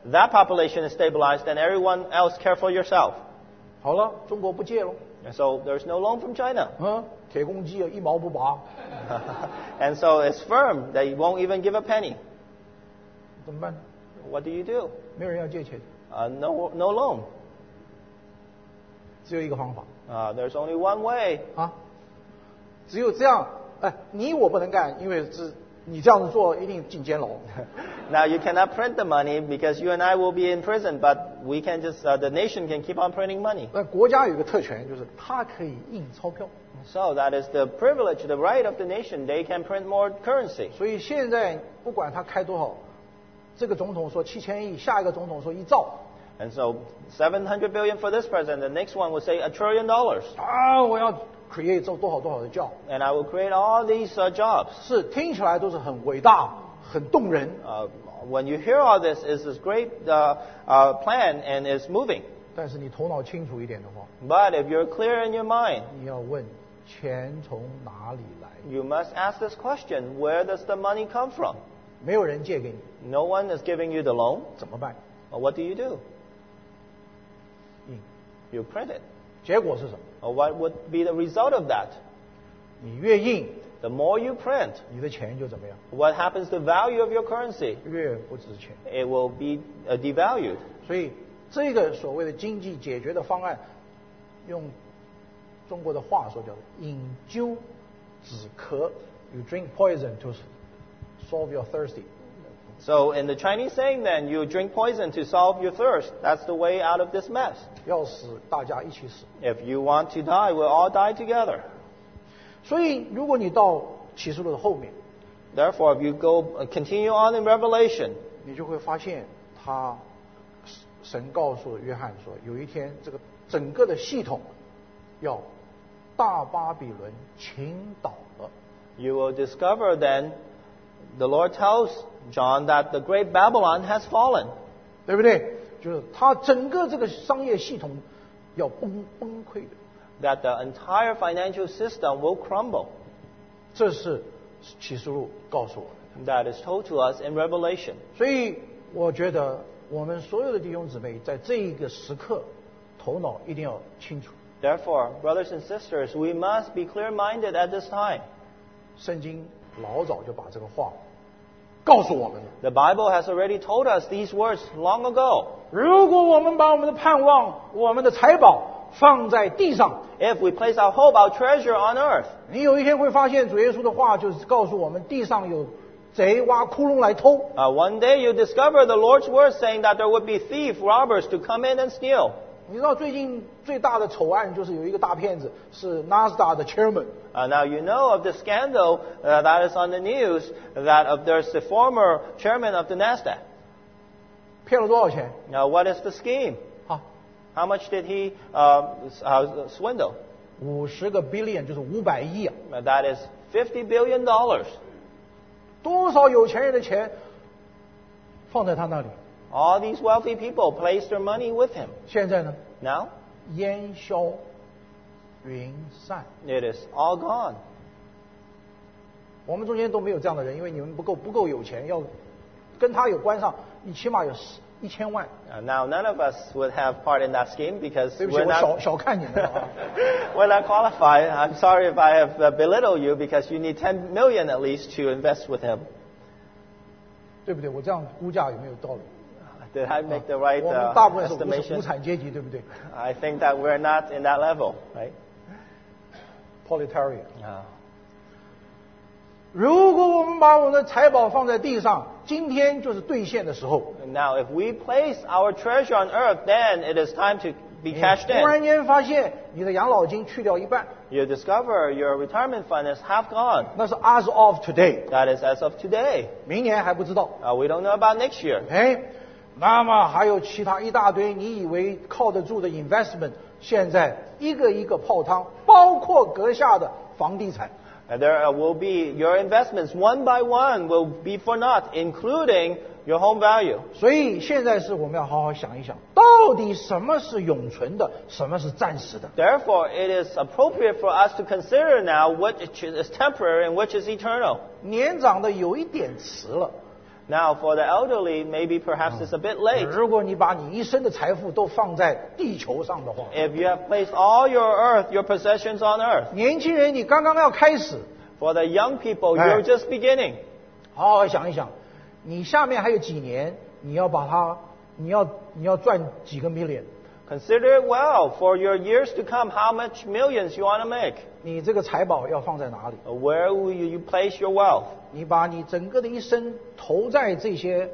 that population is stabilized, then everyone else care for yourself. 好了，中国不借了， And so there's no loan from China. 嗯，铁公鸡啊，一毛不拔， And so it's firm. They won't even give a penny. 怎么办？ What do you do? 没有人要借钱， Uh, no, no loan. 只有一个方法 Uh, there's only one way. 啊，只有这样。哎，你我不能干，因为是你这样子做一定进监牢。 Now you cannot print the money because you and I will be in prison, but we can just, uh, the nation can keep on printing money. 那国家有一个特权，就是它可以印钞票。 So that is the privilege, the right of the nation. They can print more currency. 所以现在不管他开多少，这个总统说七千亿，下一个总统说一兆。 And so seven hundred billion for this president. The next one will say a trillion dollars. 啊，我要 create 做多少多少的 job， And I will create all these uh, jobs. 是听起来都是很伟大、很动人。 Uh, when you hear all this, is this great uh, uh, plan and is moving. 但是你头脑清楚一点的话， But if you're clear in your mind, 你要问钱从哪里来？ you must ask this question: where does the money come from? 没有人借给你， No one is giving you the loan. 怎么办？ Well, what do you do? 印。 You print it. 结果是什么？ Well, what would be the result of that? 你越印， The more you print, 你的钱就怎么样？ what happens to the value of your currency? 越不值钱。 It will be uh, devalued. 所以这个所谓的经济解决的方案，用中国的话说叫做饮鸩止渴。You drink poison to solve your thirsty. So in the Chinese saying then, you drink poison to solve your thirst. That's the way out of this mess. 要死大家一起死。 If you want to die, we'll all die together. 所以如果你到启示录的后面， Therefore, if you go uh, continue on in Revelation, 你就会发现他神告诉约翰说，有一天这个整个的系统要大巴比伦倾倒了。 you will discover then, the Lord tells John that the great Babylon has fallen. 对不对？就是他整个这个商业系统要崩崩溃的。 That the entire financial system will crumble. 这是启示录告诉我们 That is told to us in Revelation. 的。所以我觉得我们所有的弟兄姊妹在这一个时刻，头脑一定要清楚。 Therefore, brothers and sisters, we must be clear-minded at this time. 圣经老早就把这个话告诉我们了。 The Bible has already told us these words long ago. 如果我们把我们的盼望、我们的财宝放在地上， If we place our hope, our treasure on earth, 你有一天会发现主耶稣的话就是告诉我们，地上有贼挖窟窿来偷。 uh, one day you discover the Lord's words saying that there would be thief, robbers to come in and steal. 你知道最近最大的丑案就是有一个大骗子是 NASDAQ 的 chairman， Uh, now you know of the scandal uh, that is on the news that of there's the former chairman of the NASDAQ. 骗了多少钱？ Now what is the scheme? 啊， How much did he uh, s- uh, swindle? 五十个 billion 就是五百亿啊！ Uh, that is fifty billion dollars. 多少有钱人的钱放在他那里？ All these wealthy people placed their money with him. 现在呢， Now 烟消云散。 it is all gone. 我们中间都没有这样的人，因为你们不够不够有钱，要跟他有关上，你起码有十一千万。 Uh, now none of us would have part in that scheme because 对不起， we're 我小 not 小看你们了啊！ we're not qualified. I'm sorry if I have uh, belittled you because you need ten million at least to invest with him. 对不对？我这样估价有没有道理？ Did I make the right 我们大部 uh, 分是无无 estimation? 产阶级，对不对 I think that we're not in that level, right? ？Proletariat。 Uh, 如果我们把我们的财宝放在地上，今天就是兑现的时候。 now, if we place our treasure on earth, then it is time to be 你 cashed 突然 in. 间发现你的养老金去掉一半， You discover your retirement fund is half gone. 那是 as of today， That is as of today. 明年还不知道。 Uh, we don't know about next year. 哎，那么还有其他一大堆你以为靠得住的 investment， 现在一个一个泡汤，包括阁下的房地产。 And there uh, will be your investments one by one will be for naught, including your home value. 所以现在是我们要好好想一想，到底什么是永存的，什么是暂时的。 Therefore, it is appropriate for us to consider now which is temporary and which is eternal. 年长的有一点迟了， Now, for the elderly, maybe perhaps it's a bit late. 如果你把你一生的财富都放在地球上的话， If you have placed all your earth, your possessions on earth. 年轻人你刚刚要开始， For the young people, Right. you're just beginning. 好好想一想，你下面还有几年，你要把它，你要你要赚几个 million， Consider it well. For your years to come, how much millions you want to make? 你这个财宝要放在哪里？ Where will you you place your wealth? 你把你整个的一生投在这些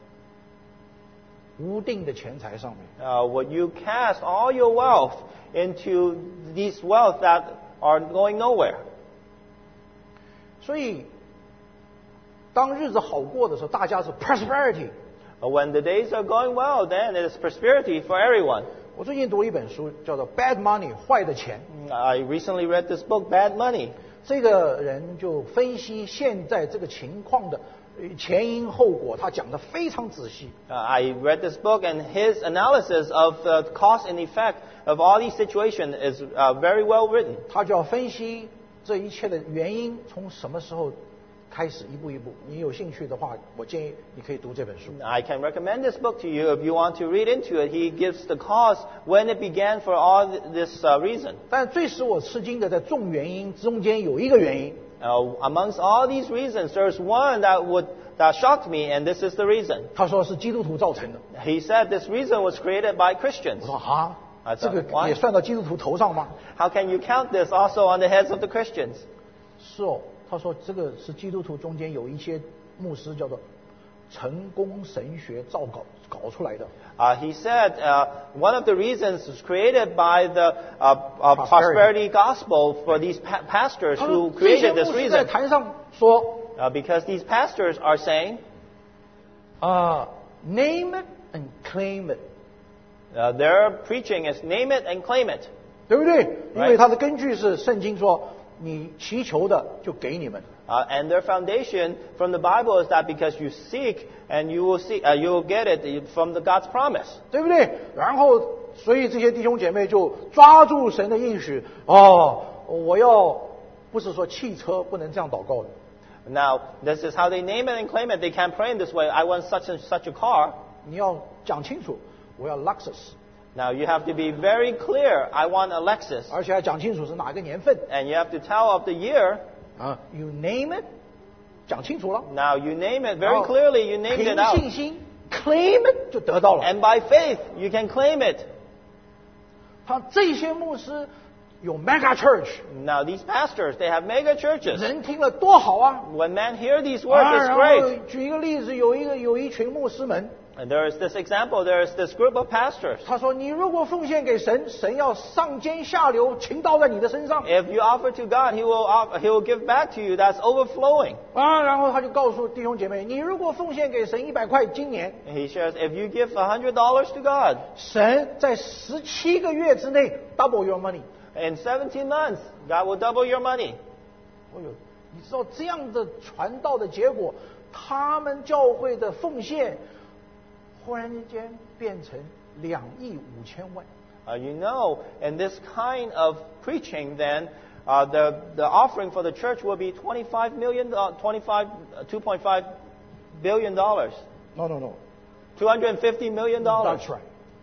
无定的钱财上面。 Uh, would you cast all your wealth into these wealth that are going nowhere? 所以，当日子好过的时候，大家是 prosperity。 Uh, When the days are going well, then it is prosperity for everyone. 我最近读一本书，叫做《Bad Money》坏的钱。 I recently read this book, Bad Money. 这个人就分析现在这个情况的呃前因后果，他讲得非常仔细。 Uh, I read this book, and his analysis of the cause and effect of all these situations is uh, very well written. 他就要分析这一切的原因从什么时候开始，一步一步。你有兴趣的话，我建议你可以读这本书。 I can recommend this book to you if you want to read into it. He gives the cause when it began for all th- this uh, reason. 但最使我吃惊的，在众原因中间有一个原因， Uh, amongst all these reasons, there's one that would that shocked me, and this is the reason. 他说是基督徒造成的。 He said this reason was created by Christians. 我说啊， I 这 thought, 个 what? 也算到基督徒头上吗？ How can you count this also on the heads of the Christians? 是哦，他说这个是基督徒中间有一些牧师叫做成功神学造搞搞出来的。 Uh, he said uh, one of the reasons was created by the uh, uh, Prosperity. prosperity gospel for these pa- pastors 他 who 说这些 created 牧 this 师在 reason. 台上说 Uh, because these pastors are saying 啊、n a m e it and claim it， uh, their preaching is name it and claim it. 对不对？因 Right. 为他的根据是圣经说，你祈求的就给你们。 Uh, and their foundation from the Bible is that because you seek and you will see, uh, you will get it from the God's promise. 对不对？然后，所以这些弟兄姐妹就抓住神的应许。哦，我要不是说汽车不能这样祷告的， Now, this is how they name it and claim it. They can't pray in this way. I want such and such a car. 你要讲清楚，我要 Lexus， Now, you have to be very clear. I want a Lexus. 而且要讲清楚是哪个年份 And you have to tell of the year. 啊。You name it，讲清楚了， Now, you name it 然 very 后 clearly. You named 凭 it out. 信心 claim it 就得到了。 And by faith, you can claim it. 他这些牧师有 mega church， Now, these pastors, they have mega churches. 人听了多好啊！ When men hear these 啊， words, it's 然后 great. 举一个例子，有一个有一群牧师们， And there is this example. There is this group of pastors. 他说：“你如果奉献给神，神要上尖下流倾倒在你的身上 If you offer to God, He will off- He will give back to you. That's overflowing. 啊。”然后他就告诉弟兄姐妹：“你如果奉献给神一百块，今年 And He shares, if you give a hundred dollars to God 神在十七个月之内 double your money。” in seventeen months, God will double your money. 哦呦，你知道这样的传道的结果，他们教会的奉献忽然间变成两亿五千万。 Uh, you know, in this kind of preaching, then uh, the the offering for the church will be twenty-five million, uh, twenty-five, uh, two point five billion dollars, No no no， two hundred fifty million dollars. That's right。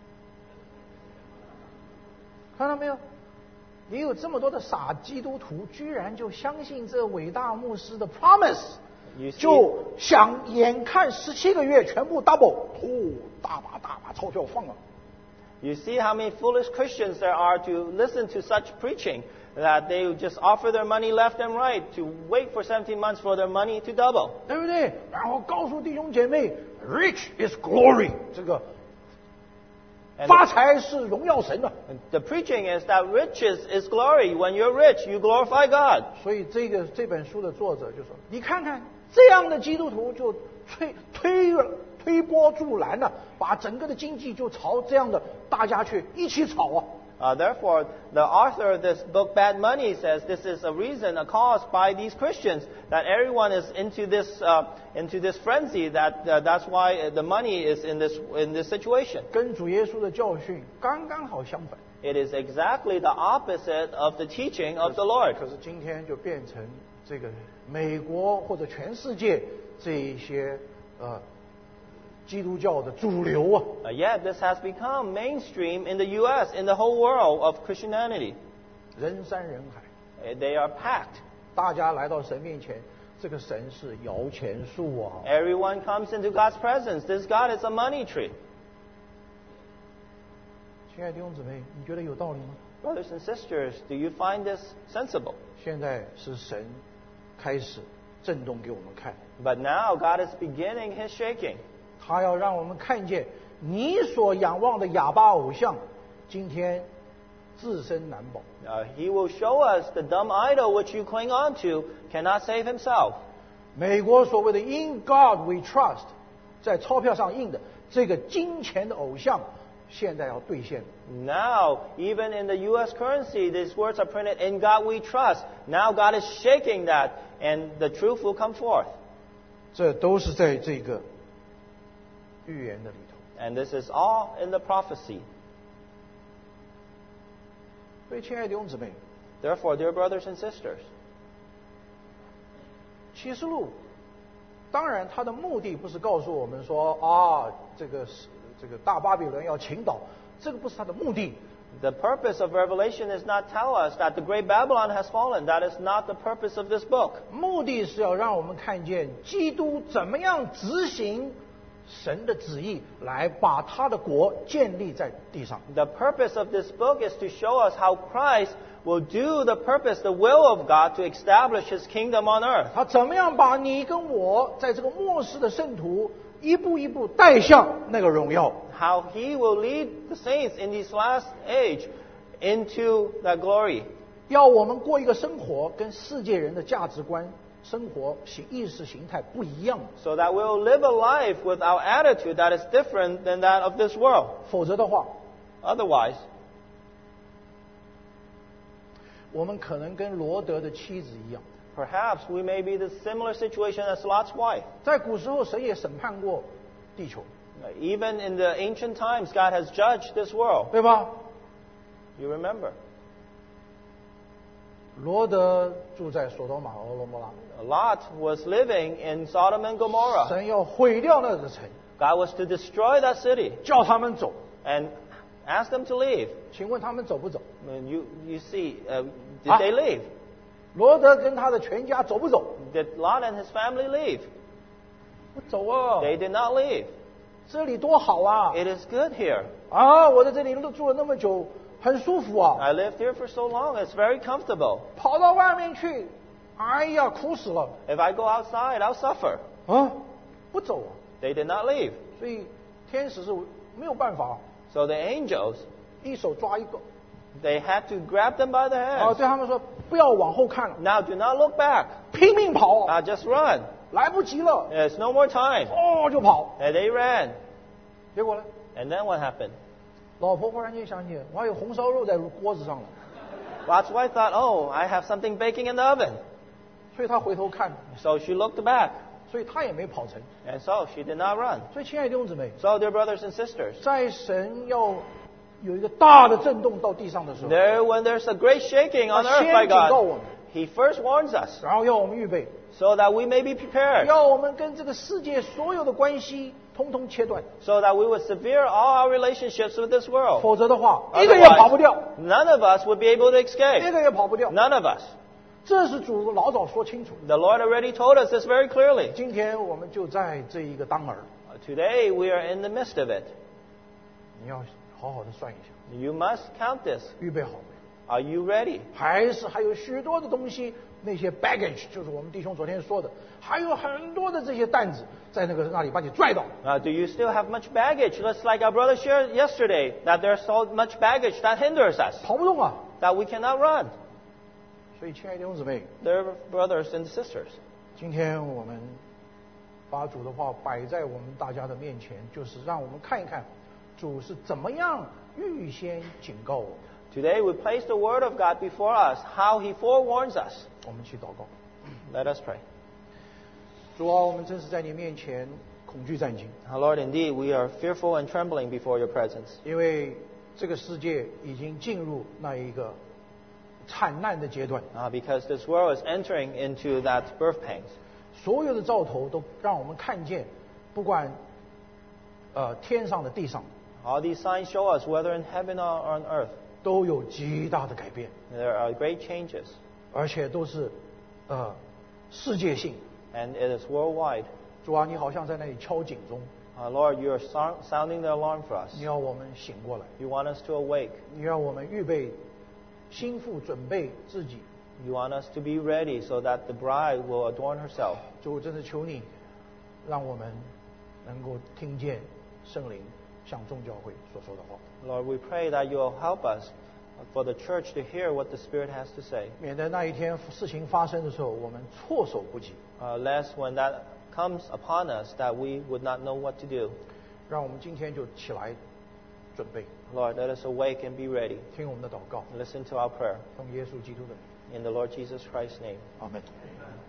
看到没有？也有这么多的傻基督徒，居然就相信这伟大牧师的 promise， You see, 就想眼看十七个月全部 double， 哦，大把大把钞票放了。 you see how many foolish Christians there are to listen to such preaching that they would just offer their money left and right to wait for seventeen months for their money to double. 对不对？然后告诉弟兄姐妹 ，rich is glory， 这个 And 发财是荣耀神的。 the preaching is that riches is glory. When you're rich, you glorify God. 所以这个这本书的作者就说：“你看看这样的基督徒就推推推波助澜了，把整个的经济就朝这样的大家去一起炒啊。” Uh, therefore, the author of this book, Bad Money, says this is a reason, a cause by these Christians that everyone is into this uh, into this frenzy. That uh, that's why the money is in this in this situation. 跟主耶稣的教训刚刚好相反。 It is exactly the opposite of the teaching of the Lord. 可是今天就变成这个美国或者全世界这一些呃基督教的主流啊。 Uh, yet this has become mainstream in the U S, in the whole world of Christianity. 人山人海， Uh, They are packed. 大家来到神面前，这个神是摇钱树啊。 Everyone comes into God's presence. This God is a money tree. 亲爱的弟兄姊妹，你觉得有道理吗？ Brothers and sisters, do you find this sensible? 现在是神开始震动给我们看， But now God is beginning His shaking. 他要让我们看见你所仰望的哑巴偶像，今天自身难保。 Uh, he will show us the dumb idol which you cling on to cannot save himself. 美国所谓的 "In God We Trust"， 在钞票上印的这个金钱的偶像，现在要兑现了。 Now, even in the U S currency, these words are printed, "In God we trust." Now God is shaking that, and the truth will come forth. 这都是在这个预言的里头。 And this is all in the prophecy. 所以，亲爱的弟兄姊妹， Therefore, dear brothers and sisters, 启示录，当然它的目的不是告诉我们说啊，这个是这个大巴比伦要倾倒，这个不是它的目的。 the purpose of Revelation is not tell us that the great Babylon has fallen. That is not the purpose of this book. 目的是要让我们看见基督怎么样执行神的旨意，来把他的国建立在地上。 The purpose of this book is to show us how Christ will do the purpose, the will of God to establish His kingdom on earth. 他怎么样把你跟我在这个末世的圣徒一步一步带向那个荣耀。 How He will lead the saints in this last age into that glory. 要我们过一个生活跟世界人的价值观、生活形意识形态不一样， So that we will live a life with our attitude that is different than that of this world. 否则的话， Otherwise, 我们可能跟罗德的妻子一样。 perhaps we may be in a similar situation as Lot's wife. 在古时候，神也审判过地球， Even in the ancient times, God has judged this world. 对吧？ You remember. 罗德住在索多玛和俄罗摩拉， Lot was living in Sodom and Gomorrah. 神要毁掉那个城， God was to destroy that city 叫他们走。 and ask them to leave. 请问他们走不走？ I mean, you, you see, uh, did Ah. they leave? 罗德跟他的全家走不走？ Did Lot and his family leave? 不走啊！ They did not leave. 这里多好啊！ It is good here. 啊，我在这里住了那么久，很舒服啊。 I lived here for so long. It's very comfortable. 跑到外面去，哎呀，苦死了 If I go outside, I'll suffer. 啊！不走啊！ They did not leave. 所以天使是没有办法， So the angels, 一手抓一个， they had to grab them by the 啊， hands. 对他们说不要往后看了， Now do not look back. 拼命跑， Now just run. 来不及了， There's no more time. 哦就跑。 And they ran. 结果呢， And then what happened? 老婆忽然间想起，我还有红烧肉在锅子上了， Lot's wife thought, oh, I have something baking in the oven. 所以她回头看， So she looked back. 所以她也没跑成。 And so she did not run. 所以，亲爱的弟兄姊妹， So, dear brothers and sisters, 在神要有一个大的震动到地上的时候， there, when there's a great shaking on 他 earth by 先警告我 God, 们， He first warns us 然后要我们预备， so that we may be prepared, 要我们跟这个世界所有的关系通通切断， so that we would sever all our relationships with this world. 否则的话，一个也跑不 Otherwise, 掉， none of us would be able to 一 escape. 个也跑不掉。 None of us. 这是主老早说清楚。 The Lord already told us this very clearly. 今天我们就在这一个当儿， Today, we are in the midst of it. 你要好好的算一下， You must count this. 预备好没？ Are you ready? 还是还有许多的东西，那些 baggage 就是我们弟兄昨天说的，还有很多的这些担子在那个那里把你拽倒。 Uh, do you still have much baggage? Just like our brother shared yesterday, that there's so much baggage that hinders us, 跑不动啊！ that we cannot run. 所以，亲爱的弟兄姊妹， Dear brothers and sisters, 今天我们把主的话摆在我们大家的面前，就是让我们看一看主是怎么样预先警告我们。 today we place the word of God before us, how He forewarns us. 我们去祷告。 Let us pray. 主啊，我们真是在你面前恐惧战惊， Our Lord, indeed, we are fearful and trembling before your presence, 因为这个世界已经进入那一个惨难的阶段， uh, because this world is entering into that birth pangs. 所有的兆头都让我们看见不管呃天上的地上， All these signs show us, whether in heaven or on earth, 都有极大的改变， there are great changes, 而且都是呃世界性。 and it is worldwide. 主啊，你好像在那里敲警钟， Uh, Lord, you are sound, sounding the alarm for us. 你要我们醒过来， You want us to awake. 你要我们预备心腹准备自己。 You want us to be ready so that the bride will adorn herself. 主，真的求你，让我们能够听见圣灵向众教会所说的话， Lord, we pray that you will help us for the church to hear what the Spirit has to say, 免得那一天事情发生的时候，我们措手不及。 uh, lest when that comes upon us that we would not know what to do. 让我们今天就起来准备， Lord, let us awake and be ready. 听我们的祷告， Listen to our prayer. 奉耶稣基督的名， In the Lord Jesus Christ's name. 阿门。